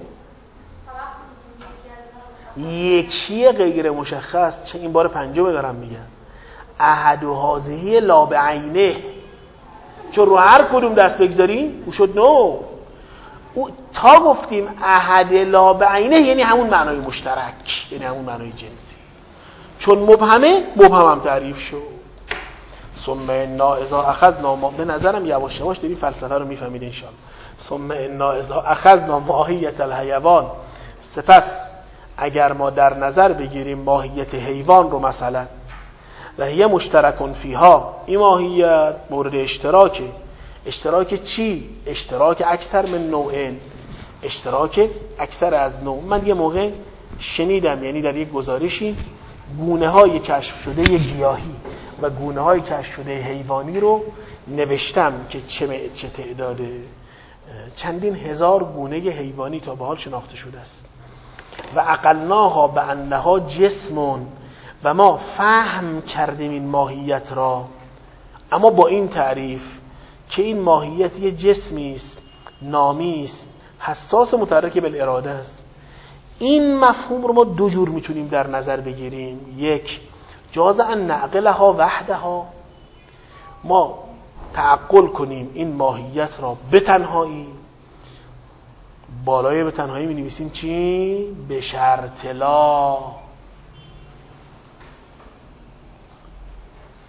A: یکی غیر مشخص، چه این بار پنجم دارم میگم، احد و حاضی لا بعینه. چون رو هر کدوم دست بگذاریم او شد نوع. او تا گفتیم احد لا بعینه یعنی همون معنای مشترک، یعنی همون معنای جنسی. چون مبهمه، مبهم تعریف شد. ثم انا اذا اخذنا ما، به نظرم یواش یواش داریم فلسفه رو میفهمید ان شاء الله. ثم انا اذا اخذنا ماهیت الحیوان، سپس اگر ما در نظر بگیریم ماهیت حیوان رو مثلا، و هی مشترکون فیها، این ماهیت مورد اشتراکه. اشتراک چی؟ اشتراک اکثر من نوعین، اشتراک اکثر از نوع. من یه موقع شنیدم، یعنی در یک گزارشی، گونه های کشف شده گیاهی و گونه های کشف شده حیوانی رو نوشتم که چه تعداد چندین هزار گونه حیوانی تا به حال شناخته شده است. و عقلناها به انها جسمون، و ما فهم کردیم این ماهیت را، اما با این تعریف که این ماهیت یه جسمی است، نامی است، حساس، متحرک بالاراده است. این مفهوم رو ما دو جور میتونیم در نظر بگیریم. یک، جاز ان نعقلها وحدها، ما تعقل کنیم این ماهیت را به تنهایی. بالای به تنهایی می نویسیم چی؟ به شرط لا.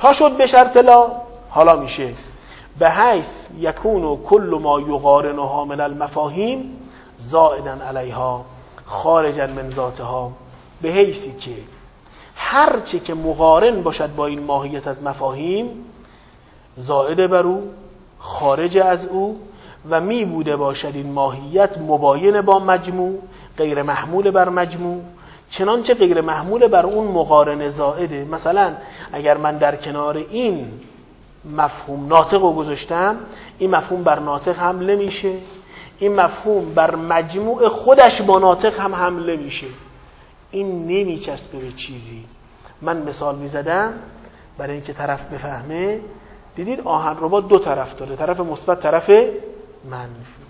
A: تا شد به شرط لا، حالا میشه به حیث یکون کل ما یقارنها من المفاهیم زائدا علیها خارجا من ذاتها، به حیثی که هر چه که مقارن باشد با این ماهیت از مفاهیم زائد بر او، خارج از او، و می بوده باشد این ماهیت مباین با مجموع، غیر محمول بر مجموع، چنانچه غیر محمول بر اون مقارن زائده. مثلا اگر من در کنار این مفهوم ناطق رو گذاشتم، این مفهوم بر ناطق حمله میشه، این مفهوم بر مجموع خودش با ناطق هم حمله میشه. این نمیچسبه به چیزی. من مثال میزدم برای اینکه طرف بفهمه. دیدید آهنربا دو طرف داره، طرف مثبت، طرف منفی.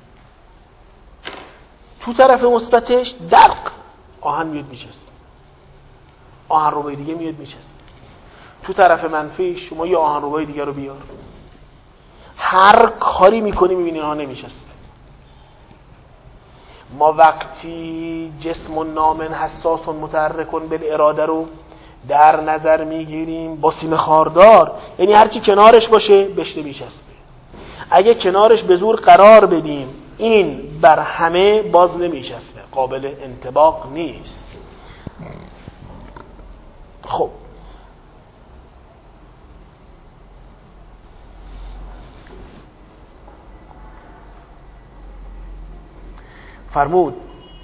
A: تو طرف مثبتش درق آهن میاد میچسبه، آهنربای دیگه میاد میچسبه. تو طرف منفی شما یه آهنربای دیگه رو بیار، هر کاری میکنی میبینی ها نمیچسبه. ما وقتی جسم نامن حساس متحرکن بالاراده رو در نظر میگیریم با سیم خاردار، یعنی هرچی کنارش باشه بهش نمیچسبه. اگه کنارش به زور قرار بدیم این بر همه باز نمیچسبه، قابل انطباق نیست. خب فرمود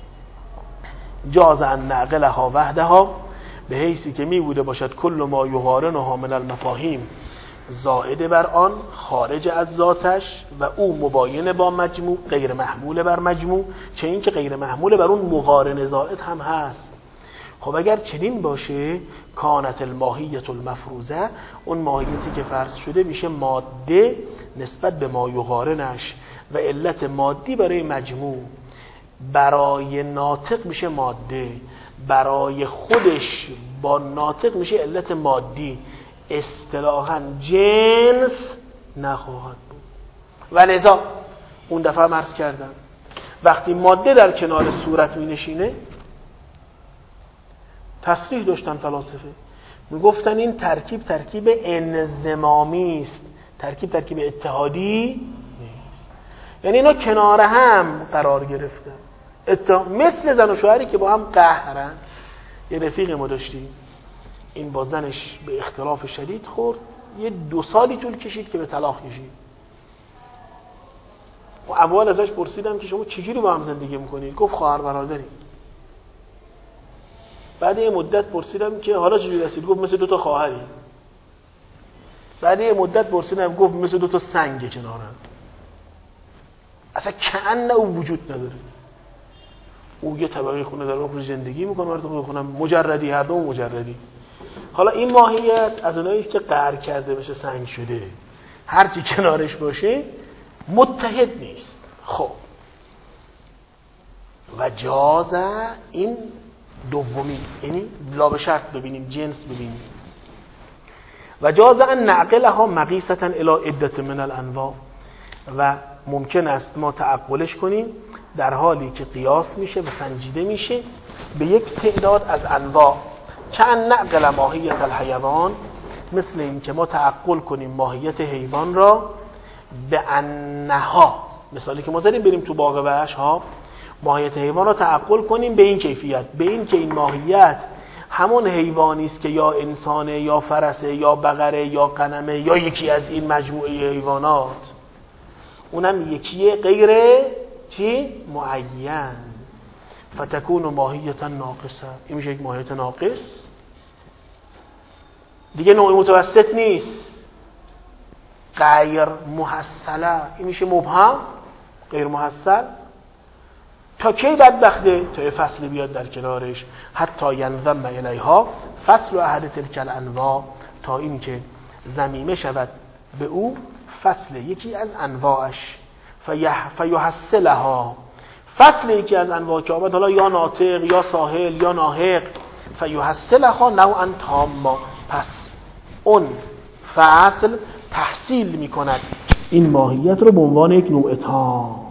A: جاز ان نعقلها وحدها، به حیثی که می بوده باشد کل ما یقارنها من المفاهیم زائد بر آن، خارج از ذاتش، و او مباین با مجموع، غیر محمول بر مجموع، چه این که غیر محمول بر اون مقارن زائد هم هست. خب اگر چنین باشه کانت الماهیت المفروضه، اون ماهیتی که فرض شده میشه ماده نسبت به ما یقارنش، و علت مادی برای مجموع. برای ناطق میشه ماده، برای خودش با ناطق میشه علت مادی، اصطلاحاً جنس نخواهد بود. و لذا اون دفعه عرض کردم وقتی ماده در کنار صورت می نشینه، تصریح داشتن فلاسفه، میگفتن این ترکیب انضمامی است، ترکیب اتحادی نیست. یعنی اینا کنار هم قرار گرفتن، مثل زن و شوهری که با هم قهرن. یه رفیق ما داشتیم، این با زنش به اختلاف شدید خورد، یه 2 سالی طول کشید که به طلاق کشید. و اول ازش پرسیدم که شما چجوری با هم زندگی میکنید؟ گفت خواهر برادریم. بعد یه مدت پرسیدم که حالا چجوری رسید؟ گفت مثل 2 تا خواهری. بعد یه مدت پرسیدم، گفت مثل 2 تا سنگ کنارم، اصلا کأن او وجود نداره. او یه طبقه خونه در اون زندگی میکنه، من تو خونم مجردی، هر دو مجردی. حالا این ماهیت از اونایی است که قهر کرده بشه سنگ شده، هر چی کنارش باشه متحد نیست. خب و جازه، این دومی، یعنی لا به شرط ببینیم، جنس ببینیم. و جازه ان نعقلها مقیسة الی عدة من الانواع، و ممکن است ما تعقلش کنیم در حالی که قیاس میشه و سنجیده میشه به یک تعداد از انواع. کأن نعقل ماهیت الحیوان، مثل این که ما تعقل کنیم ماهیت حیوان را به انها، مثالی که ما زدیم بریم تو باغ وحش ها، ماهیت حیوان را تعقل کنیم به این کیفیت، به این که این ماهیت همون حیوانی است که یا انسانه یا فرسه یا بقره یا غنمه یا یکی از این مجموعه حیوانات، اونم یکیه غیر چی؟ معین. فتکون ماهیت ناقصه، این میشه یک ماهیت ناقص دیگه، نوع متوسط نیست. غیر محصله، این میشه مبهم، غیر محصل. تا کی بدبخته؟ تا یه فصل بیاد در کنارش، حتی ینضم الیها فصل احد تلک الانواع، تا این که ضمیمه شود به او فصل یکی از انواعش، فیحصلها، فصل یکی از انواع که آمد، حالا یا ناطق یا ساحل یا ناحق، فیحصلها نوعا تاما، پس اون فصل تحصیل می کند این ماهیت رو به عنوان یک نوع تام.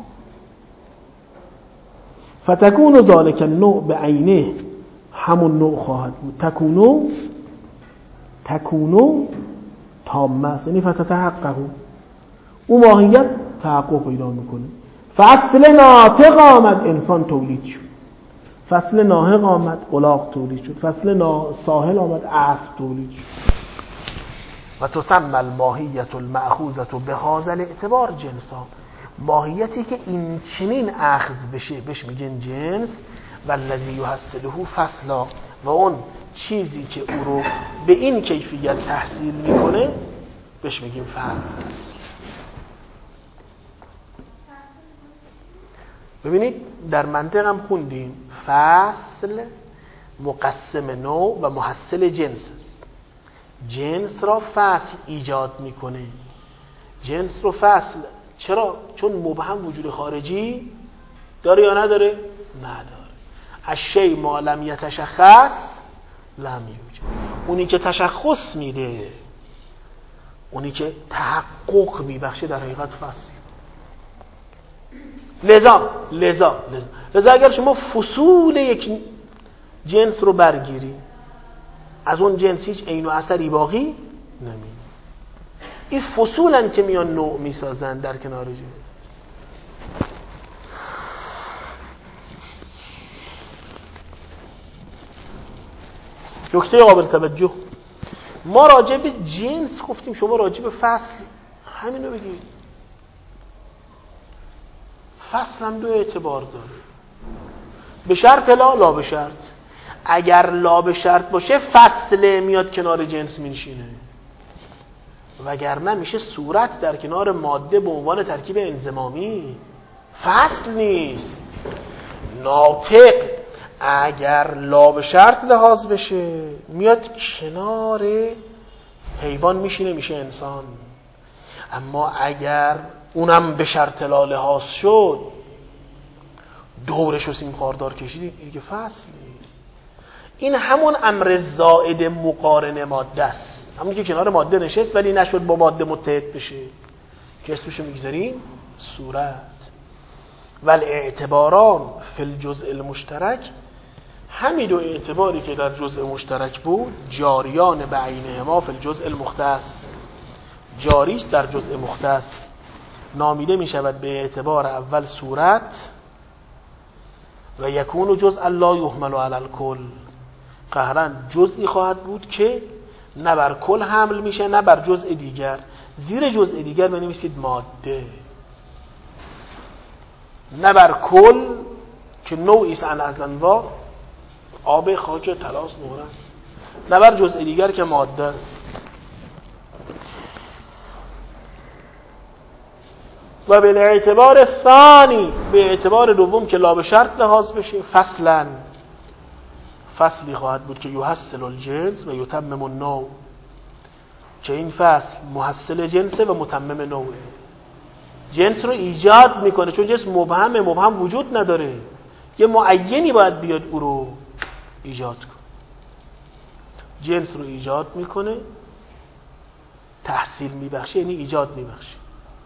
A: فتکون ذالک النوع به عینه، همون نوع خواهد بود. تکونو تامه است، یعنی فتتحقق، اون ماهیت تحقق پیدا میکنه. فصل ناطق آمد، انسان تولید شد. فصل ناهق آمد، الاغ تولید شد. فصل ساحل آمد، اسب تولید شد. و تسمى الماهیت المأخوذة بهذا الاعتبار جنسا، ماهیتی که این چنین اخذ بشه بهش میگن جنس. و الذی یحصله فصلا، و اون چیزی که او رو به این کیفیت تحصیل میکنه بهش میگیم فصل. ببینید در منطق هم خوندیم فصل مقسم نوع و محصل جنس است. جنس را فصل ایجاد میکنه. جنس رو فصل چرا؟ چون مبهم وجود خارجی داره یا نداره؟ نداره. الشیء ما لم یتشخص لم یوجد، اونی که تشخص میده، اونی که تحقق میبخشه در حقیقت فصل. لذا اگر شما فصول یک جنس رو برگیری، از اون جنس هیچ عین و اثری باقی نمیمونه. این فصولن که میان نوع میسازن در کنار جنس. نکته قابل توجه، ما راجع به جنس گفتیم، شما راجع به فصل همینو بگید. فصل هم دو اعتبار داره، به شرط لا به شرط. اگر لا به شرط باشه فصل میاد کنار جنس میشینه، وگرنه میشه صورت در کنار ماده به عنوان ترکیب انضمامی، فصل نیست. ناطق اگر لا به شرط لحاظ بشه میاد کنار حیوان میشینه، میشه انسان. اما اگر اونم به شرط لا لحاظ شد، دورش و سیم خاردار کشید، این که فصل نیست. این همون امر زائد مقارن ماده است، همون که کنار ماده نشست ولی نشد با ماده متحد بشه، که اسمشو میگذاریم صورت. والاعتباران فی الجزء المشترک، همین دو اعتباری که در جزء مشترک بود، جاریان بعینهما فی الجزء المختص، جاریست در جزء مختص. نامیده می شود به اعتبار اول صورت و یکون جزء لا یحمل علی الکل، قهرا جزئی خواهد بود که نه بر کل حمل میشه نه بر جزء دیگر. زیر جزء دیگر بنویسید ماده، نه بر کل که نوعی است از انواع، آب، خاک، طلاس، نور است، نه بر جزء دیگر که ماده است. و به اعتبار ثانی، به اعتبار دوم که لا به شرط لحاظ بشه، فصلا، فصلی خواهد بود که یحصل الجنس و یتمم النوع، که این فصل محصل جنسه و متمم نوعه. جنس رو ایجاد میکنه، چون جنس مبهمه، مبهم وجود نداره، یه معینی باید بیاد او رو ایجاد کنه. جنس رو ایجاد میکنه، تحصیل میبخشه، یعنی ایجاد میبخشه،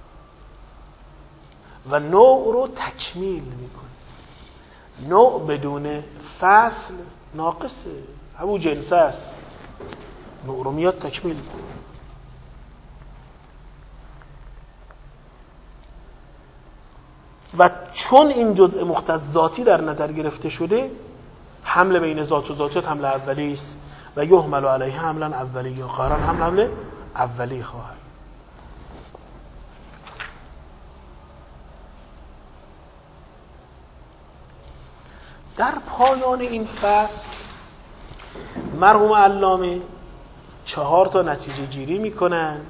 A: و نوع رو تکمیل میکنه. نوع بدون فصل ناقصه، همون جنس است، نوع رو میاد تکمیل میکنه. و چون این جزء مختص ذاتی در نظر گرفته شده، حمل بین ذات و ذاتیات حمل اولی است و یحمل علیه حملا اولی، یا قرار حمل اولی خواهد. در پایان این فصل مرحوم علامه 4 نتیجه گیری میکنن،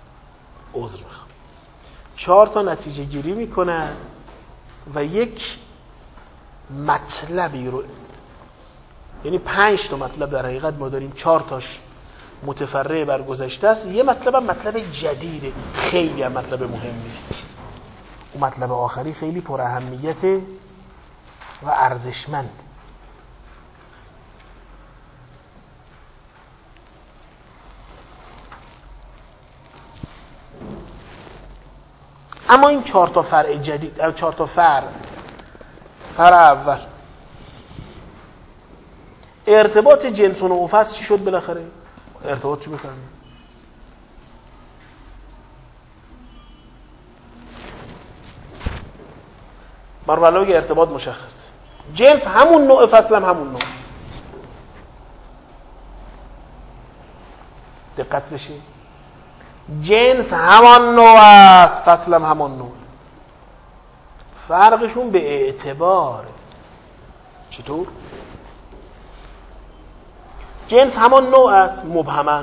A: 4 نتیجه گیری میکنن و یک مطلبی رو، یعنی 5 مطلب در حقیقت ما داریم، 4 متفرع بر گذشته است، یه مطلب جدیده، خیلی هم مطلب مهمی است. اون مطلب آخری خیلی پر اهمیت و ارزشمند. اما این 4 فرع جدید، 4 فرع اول، ارتباط جنس و نوع فصل چی شد بالاخره؟ ارتباط چی بفهمیم؟ مربلای ارتباط مشخص. جنس همون نوع، فصل هم همون نوع. دقت بشین، جنس همان نوع است، فصل هم همان نوع. فرقشون به اعتبار. چطور؟ جنس همان نوع است مبهماً،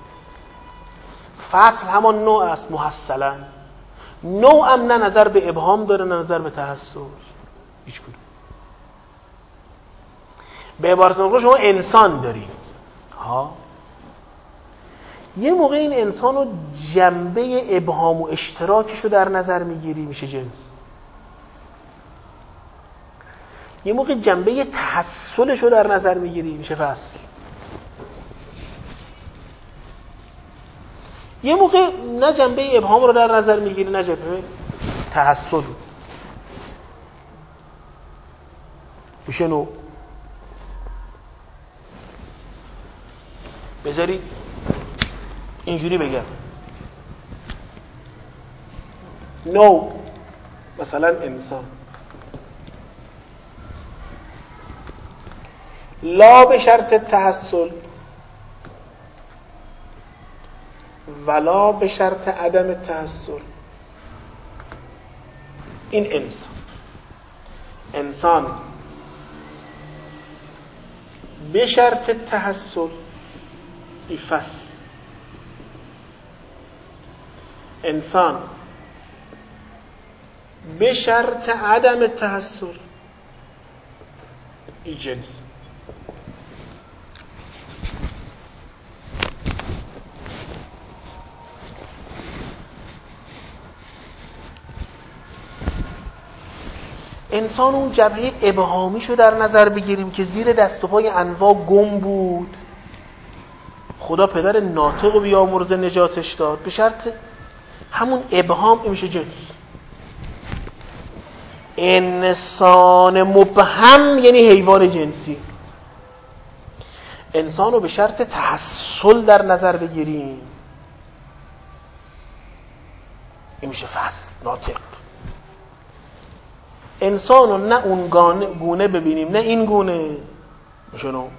A: فصل همان نوع است محصلاً. نوع هم نه نظر به ابهام داره نه نظر به تحصل، هیچ کدوم. به عبارت دیگه شما انسان داری ها، یه موقع این انسان رو جنبه ابهام و اشتراکش رو در نظر میگیری میشه جنس، یه موقع جنبه تحصلش رو در نظر میگیری میشه فصل، یه موقع نه جنبه ابهام رو در نظر میگیری نه جنبه تحصل رو میشه نوع. بذاری اینجوری بگم، نوع مثلا انسان لا به شرط تحصل ولا به شرط عدم تحصل. این انسان به شرط تحصل، این فصل. انسان به شرط عدم تحصل، این جنس. انسان اون جبهه ابهامیشو در نظر بگیریم که زیر دست و پای انواع گم بود، خدا پدر ناطق رو بیامرزه نجاتش داد، به شرط همون ابهام این میشه جنس. انسان مبهم یعنی حیوان جنسی. انسان رو به شرط تحصل در نظر بگیریم این میشه فصل ناطق. انسان رو نه اون گونه ببینیم نه این گونه میشه نوع.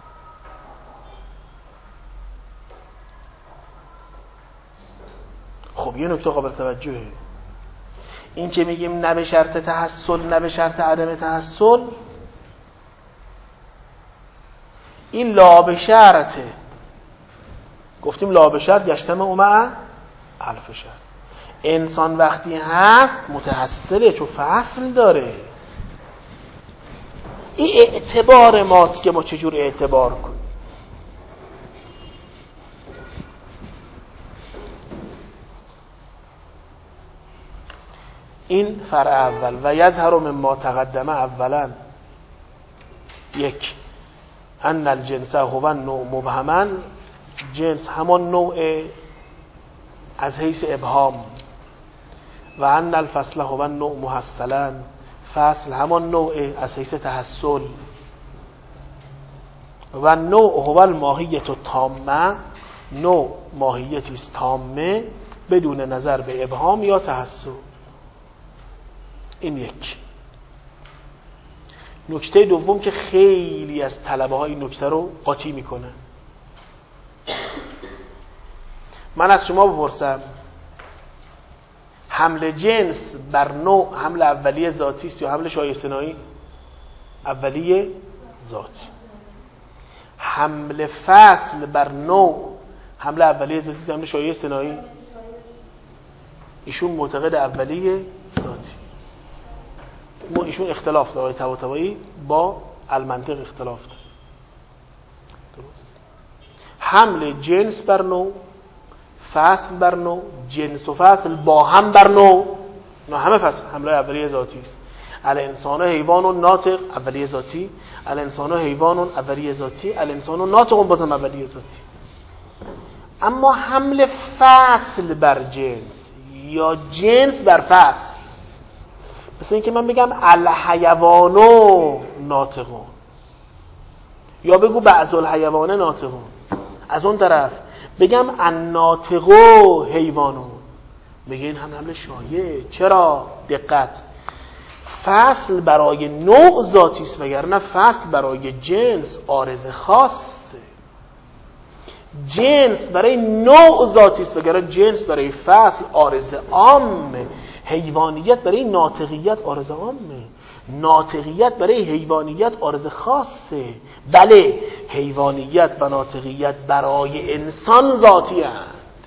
A: خب یه نکته قابل توجهه، این که میگیم نه به شرط تحصل نه به شرط عدم تحصل، این لا به شرطه. گفتیم لا به شرط یجتمع مع الف شرط. انسان وقتی هست متحصله چون فصل داره. این اعتبار ماست که ما چجور اعتبار کنیم. این فرع اول. و یظهر مما تقدم اولا، یک ان الجنس هو النوع مبهما، جنس همان نوع از حیث ابهام، و ان الفصل هو النوع محصلا، فصل همان نوع از حیث تحصل، و نوع هو الماهیت التامه، نوع ماهیتی است تامه بدون نظر به ابهام یا تحصل. این یک. نکته دوم که خیلی از طلبه ها این نکته رو قاطی میکنن، من از شما بپرسم حمل جنس بر نوع حمل اولیه ذاتی است یا حمل شایسته‌نایی؟ اولیه ذاتی. حمل فصل بر نوع حمل اولیه ذاتی است، حمل شایسته‌نایی؟ ایشون معتقد اولیه ذاتی. ایشون اختلاف داره، طباطبایی با المنطق اختلاف داره. درست. حمل جنس بر نوع، فصل بر نوع، جنس و فصل با هم بر نوع، نه همه فصل حمله اولیه ذاتی است. الانسان حیوان ناطق اولیه ذاتی، الانسان حیوان اولیه ذاتی، الانسان ناطق بازم اولیه ذاتی. اما حمل فصل بر جنس یا جنس بر فصل، مثل اینکه من بگم الحیوانو ناطقون یا بگو بعض الحیوان ناطقون، از اون طرف بگم الناطقو حیوانون، بگه این هم حمل شایع. چرا؟ دقت، فصل برای نوع ذاتی است، وگرنه فصل برای جنس عارض خاصه. جنس برای نوع ذاتی است، وگرنه جنس برای فصل عارض عامه. حیوانیت برای ناطقیت عارض عامه، ناطقیت برای حیوانیت عارض خاصه. بله، حیوانیت و ناطقیت برای انسان ذاتی اند.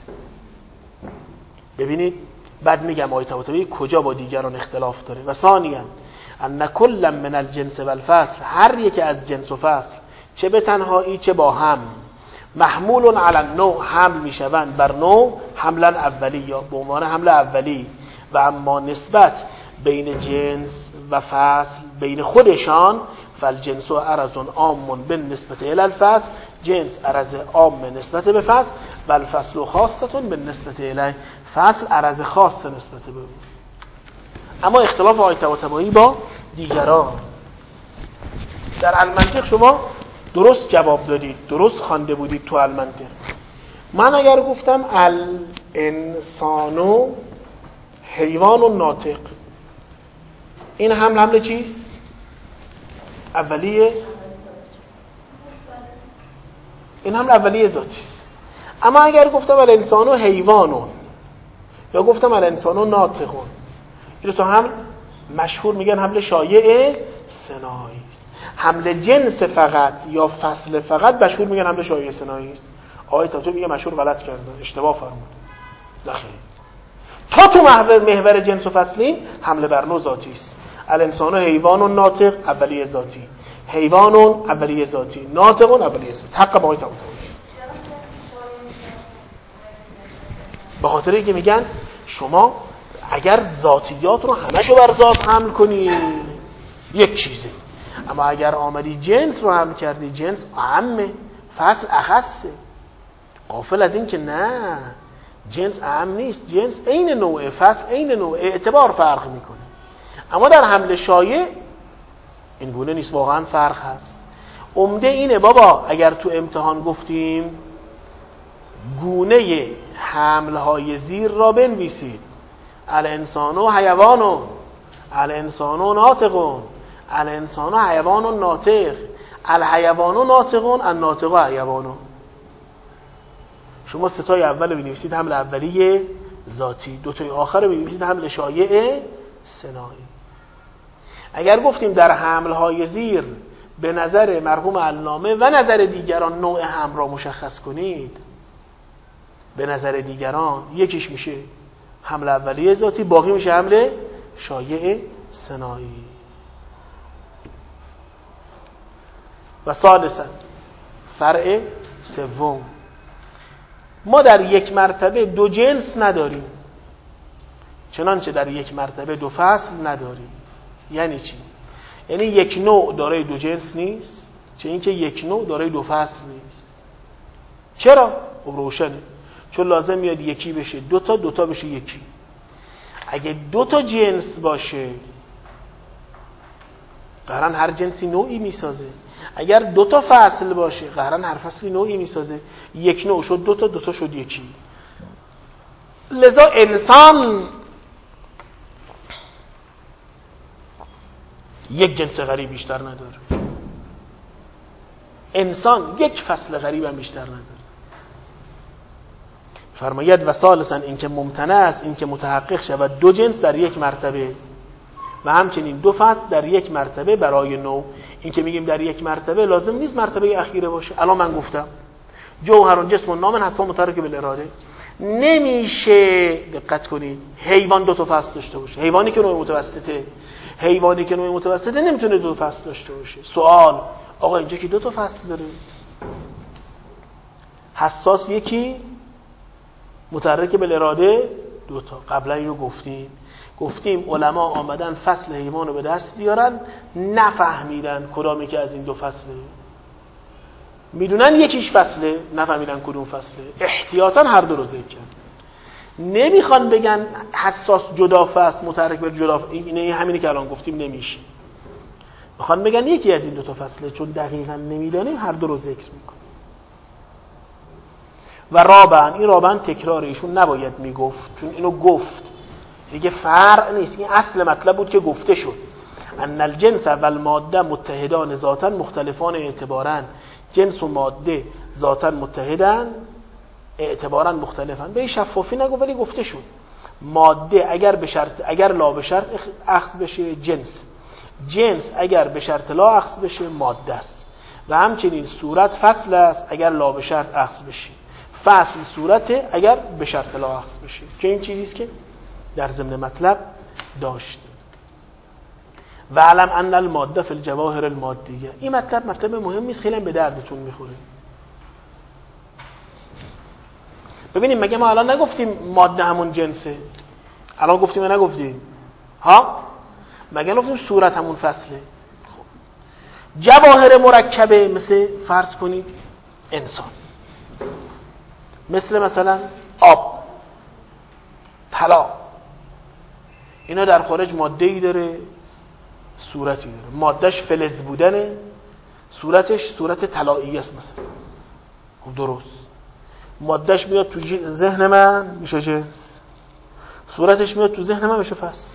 A: ببینید بعد میگم آیه طباطبایی کجا با دیگران اختلاف داره. و ثانیاً ان کل من الجنس و الفصل، هر یک از جنس و فصل چه به تنهایی چه با هم، محمول علی النوع، حمل میشوند بر نوع حملا اولی یا به عنوان حمل اولی. و اما نسبت بین جنس و فصل بین خودشان، فالجنس عرض عام بالنسبه الی الفصل، جنس عرض عام نسبت به فصل، و الفصل خاصه بالنسبه الی، فصل عرض خاص نسبت به. اما اختلاف آیه طباطبایی با دیگران در المنطق شما درست جواب دادید، درست خوانده بودید تو المنطق. من اگر گفتم الانسانو حیوان ناطق، این حمل چیست؟ اولیه، این حمل اولیه ذاتی است. اما اگر گفتم الانسانو حیوانون یا گفتم الانسانو ناطقون، این تو هم مشهور میگن حمل شایع ثنایی است. حمل جنس فقط یا فصل فقط مشهور میگن حمل شایع ثنایی است. آیه طباطبایی میگه مشهور غلط کردن، اشتباه فرمود. نخیر، تو محور جنس و فصلی حمله بر نوع ذاتی است. الانسان حیوان ناطق اولیه ذاتی، حیوان اولیه ذاتی، ناطق اولیه ذاتی. حق با آیه طباطبایی است. به خاطر اینکه میگن شما اگر ذاتیات رو همشو بر ذات حمل کنی یک چیزه، اما اگر آمدی جنس رو حمل کردی، جنس عامه، فصل اخصه. غافل از این که نه، جنس اهم نیست، جنس عین نوع، فصل عین نوع، اعتبار فرق میکنه. اما در حمل شایع این گونه نیست، واقعا فرق هست. عمده اینه بابا اگر تو امتحان گفتیم گونه حملهای زیر را بنویسید: الانسانو حیوانون، الانسانو ناطقون، الانسانو حیوانون ناطق، الحیوانو ناطقون، الناطقو حیوانون. شما ستای اول رو بنویسید حمل اولیه ذاتی، دوتای آخر رو بنویسید حمل شایع ثنایی. اگر گفتیم در حملهای زیر به نظر مرحوم علامه و نظر دیگران نوع حمل را مشخص کنید، به نظر دیگران یکیش میشه حمل اولیه ذاتی، باقی میشه حمل شایع ثنایی. و ثالثا فرع سوم، ما در یک مرتبه دو جنس نداریم، چنانچه در یک مرتبه دو فصل نداریم. یعنی چی؟ یعنی یک نوع دارای دو جنس نیست، چه اینکه یک نوع دارای دو فصل نیست. چرا؟ خب روشنه، چون لازم میاد یکی بشه دوتا، دوتا بشه یکی. اگه دوتا جنس باشه قرآن هر جنسی نوعی میسازه، اگر دوتا فصل باشه قرآن هر فصلی نوعی میسازه. یک نوع شد دوتا، دوتا شد یکی. لذا انسان یک جنس غریب بیشتر نداره، انسان یک فصل غریب هم بیشتر نداره. فرماید و ثالثا این که ممتنع است این که متحقق شود دو جنس در یک مرتبه و همچنین دو فصل در یک مرتبه برای نوع. این که میگیم در یک مرتبه لازم نیست مرتبه اخیره باشه. الان من گفتم جوهرون جسم و نامن هستا متحرک بالاراده، نمیشه دقت کنید حیوان دو تا فصل داشته باشه. حیوانی که نوع متوسطه، حیوانی که نوع متوسطه نمیتونه دو تا فصل داشته باشه. سوال آقا اینجا که دو تا فصل داره، حساس یکی، متحرک بالاراده دو تا. قبلا اینو گفتیم علما آمدن فصل حیوان رو به دست بیارن، نفهمیدن کدامی که از این دو فصله. میدونن یکیش فصله، نفهمیدن کدوم فصله، احتیاطاً هر دو رو ذکر کرد. نمیخوان بگن حساس جدا فصل، متحرک به جدا فصل. اینه همینی که الان گفتیم نمیشه. میخوان بگن یکی از این دو تا فصله، چون دقیقاً نمیدانیم هر دو رو ذکر میکنه. و رابعاً، این رابعاً تکرار ایشون نباید میگفت، چون اینو گفت دیگه فرع نیست. این اصل مطلب بود که گفته شد ان الجنس و الماده متحدان ذاتا مختلفان اعتبارا. جنس و ماده ذاتا متحدن اعتبارا مختلفن. به شفافی نگو ولی گفته شد ماده اگر به شرط، اگر لا به شرط اخذ بشه جنس اگر به شرط لا اخذ بشه ماده است. و همچنین صورت فصل است اگر لا به شرط اخذ بشه، فصل صورت اگر به شرط لا اخذ بشه، که این چیزی است که در ضمن مطلب داشت. و علم ان الماده فی الجواهر المادیه. این مطلب مهمی است، خیلی به دردتون میخوره. ببینیم مگه ما الان نگفتیم ماده همون جنسه؟ الان گفتیم یا نگفتیم؟ ها؟ مگه نگفتیم صورت همون فصله؟ خب جواهر مرکبه مثل فرض کنید انسان، مثلا آب، طلا، اینا در خارج ماده‌ای داره، صورتی داره. مادهش فلز بودنه، صورتش صورت طلایی است مثلا. خب درست، مادهش میاد تو ذهن من میشه جنس، صورتش میاد تو ذهن من میشه فصل.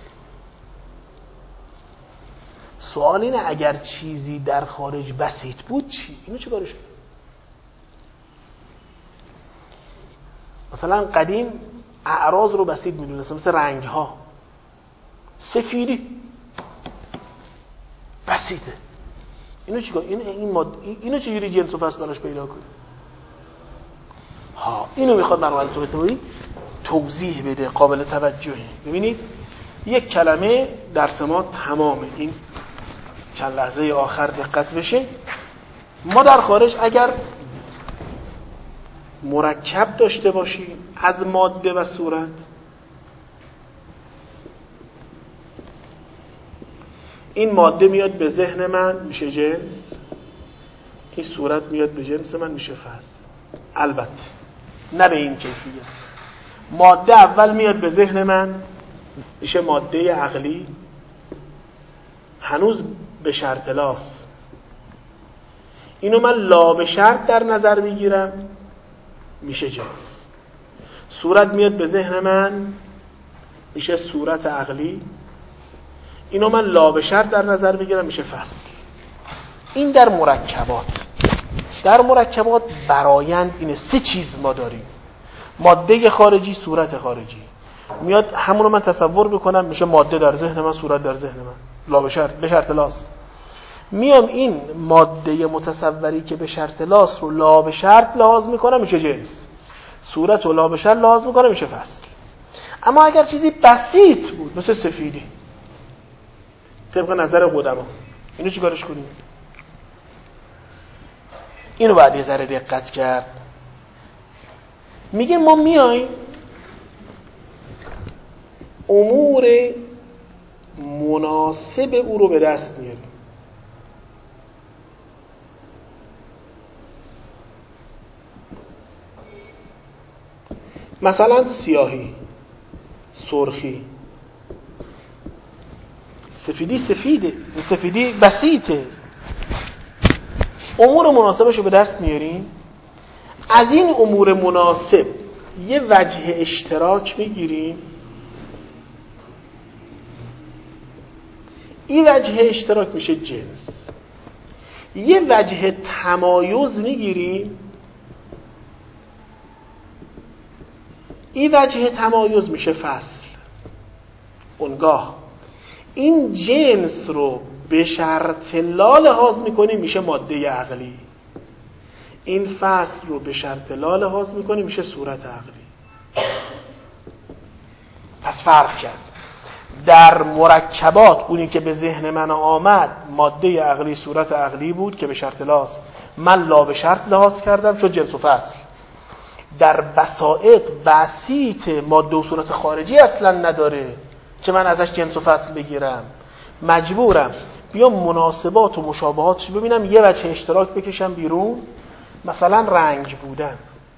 A: سوال اینه اگر چیزی در خارج بسیط بود چی؟ اینو چه کارش؟ مثلا قدیم اعراض رو بسیط میدونستم، مثل رنگ ها. سفیدی بسیطه، اینو چیکار؟ اینو چجوری جنس و فصل براش پیدا کنی؟ ها اینو میخواد مرحله توضیحی توضیح بده، قابل توجهی. ببینید یک کلمه درس ما تمامه، این چند لحظه آخر دقت بشه. ما در خارج اگر مرکب داشته باشیم از ماده و صورت، این ماده میاد به ذهن من میشه جنس، این صورت میاد به جنس من میشه فصل. البته نه به این کیفیت. ماده اول میاد به ذهن من میشه ماده عقلی، هنوز به شرط لاست. اینو من لا به شرط در نظر میگیرم میشه جنس. صورت میاد به ذهن من میشه صورت عقلی، اینو من لا به شرط در نظر میگیرم میشه فصل. این در مرکبات. در مرکبات برایند اینه، سه چیز ما داریم: ماده خارجی، صورت خارجی. میاد همون رو من تصور بکنم میشه ماده در ذهن من، صورت در ذهن من، لا به شرط، به شرط لاست. میام این ماده متصوری که به شرط لاست رو لا به شرط لحاظ میکنم میشه جنس، صورت رو لا به شرط لحاظ میکنم میشه فصل. اما اگر چیزی بسیط بود مثل سفیدی، طبق نظر قدما، اینو چیکارش کنیم؟ اینو باید یه ذره دقت کرد. میگه ما میایم امور مناسب او رو به دست میاریم. مثلا سیاهی، سرخی، سفیدی سفیده، سفیدی بسیطه. امور مناسبش رو به دست میاریم. از این امور مناسب یه وجه اشتراک میگیریم، این وجه اشتراک میشه جنس. یه وجه تمایز میگیریم، این وجه تمایز میشه فصل. اونگاه این جنس رو به شرط لا لحاظ میکنیم میشه ماده عقلی، این فصل رو به شرط لا لحاظ میکنیم میشه صورت عقلی. پس فرق کرد. در مرکبات اونی که به ذهن من آمد ماده عقلی، صورت عقلی بود که به شرط لاست، من لا به شرط لحاظ کردم شد جنس و فصل. در بساط بسیط ماده و صورت خارجی اصلا نداره که من ازش جنس و فصل بگیرم، مجبورم بیام مناسبات و مشابهاتش ببینم، یه وجه اشتراک بکشم بیرون. مثلا رنگ بودن،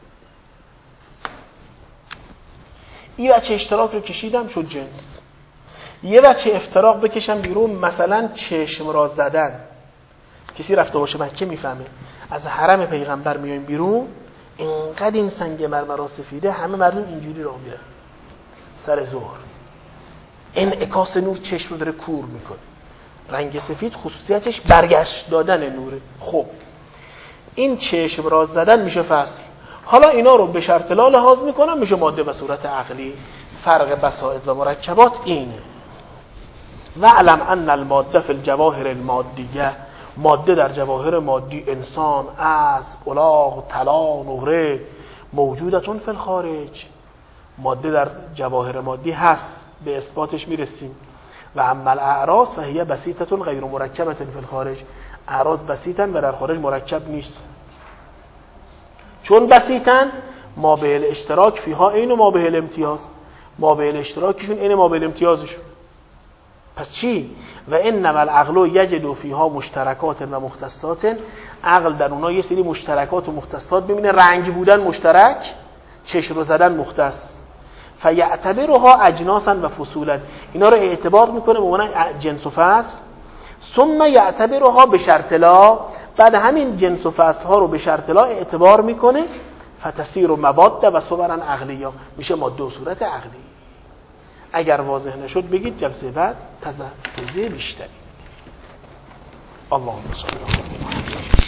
A: این وجه اشتراک رو کشیدم شد جنس. یه وجه افتراق بکشم بیرون، مثلا چشم را زدن. کسی رفته باشه مکه میفهمه، از حرم پیغمبر میایم بیرون، اینقدر این سنگ مرمر سفیده، همه مردم اینجوری راه میرن سر ظهر. انعکاس نور چشم رو داره کور میکنه. رنگ سفید خصوصیتش برگشت دادن نوره. خب این چشم راز زدن میشه فصل. حالا اینا رو به شرط لا لحاظ میکنم میشه ماده و صورت عقلی. فرق بسائط و مرکبات اینه. و علم ان الماده فی الجواهر المادیه، ماده در جواهر مادی، انسان، اسب، الاغ، طلا، نقره، موجودتون فی الخارج، ماده در جواهر مادی هست، به اثباتش میرسیم. و اما الاعراض فهی بسیطه غیر مرکبه فی الخارج، اعراض بسیطن و در خارج مرکب نیست. چون بسیطن ما به الاشتراک فیها عین ما به الامتیاز، ما به الاشتراکشون عین ما به الامتیازشون. پس چی؟ و انما العقل یجد فیها مشترکات و مختصات، عقل در اونها یه سری مشترکات و مختصات ببینه. رنگ بودن مشترک، چشم رو زدن مختص. فیعتبرها اجناسا و فصولا، اینا رو اعتبار میکنه به عنوان جنس و فصل. ثم یعتبرها به شرط لا، بعد همین جنس و فصل ها رو به شرط لا اعتبار میکنه. فتصیر مواد و صورا عقلیه، میشه ماده و صورت عقلی. اگر واضح نشد بگید، جلسه بعد توضیح بیشتری. اللهم صل علی محمد.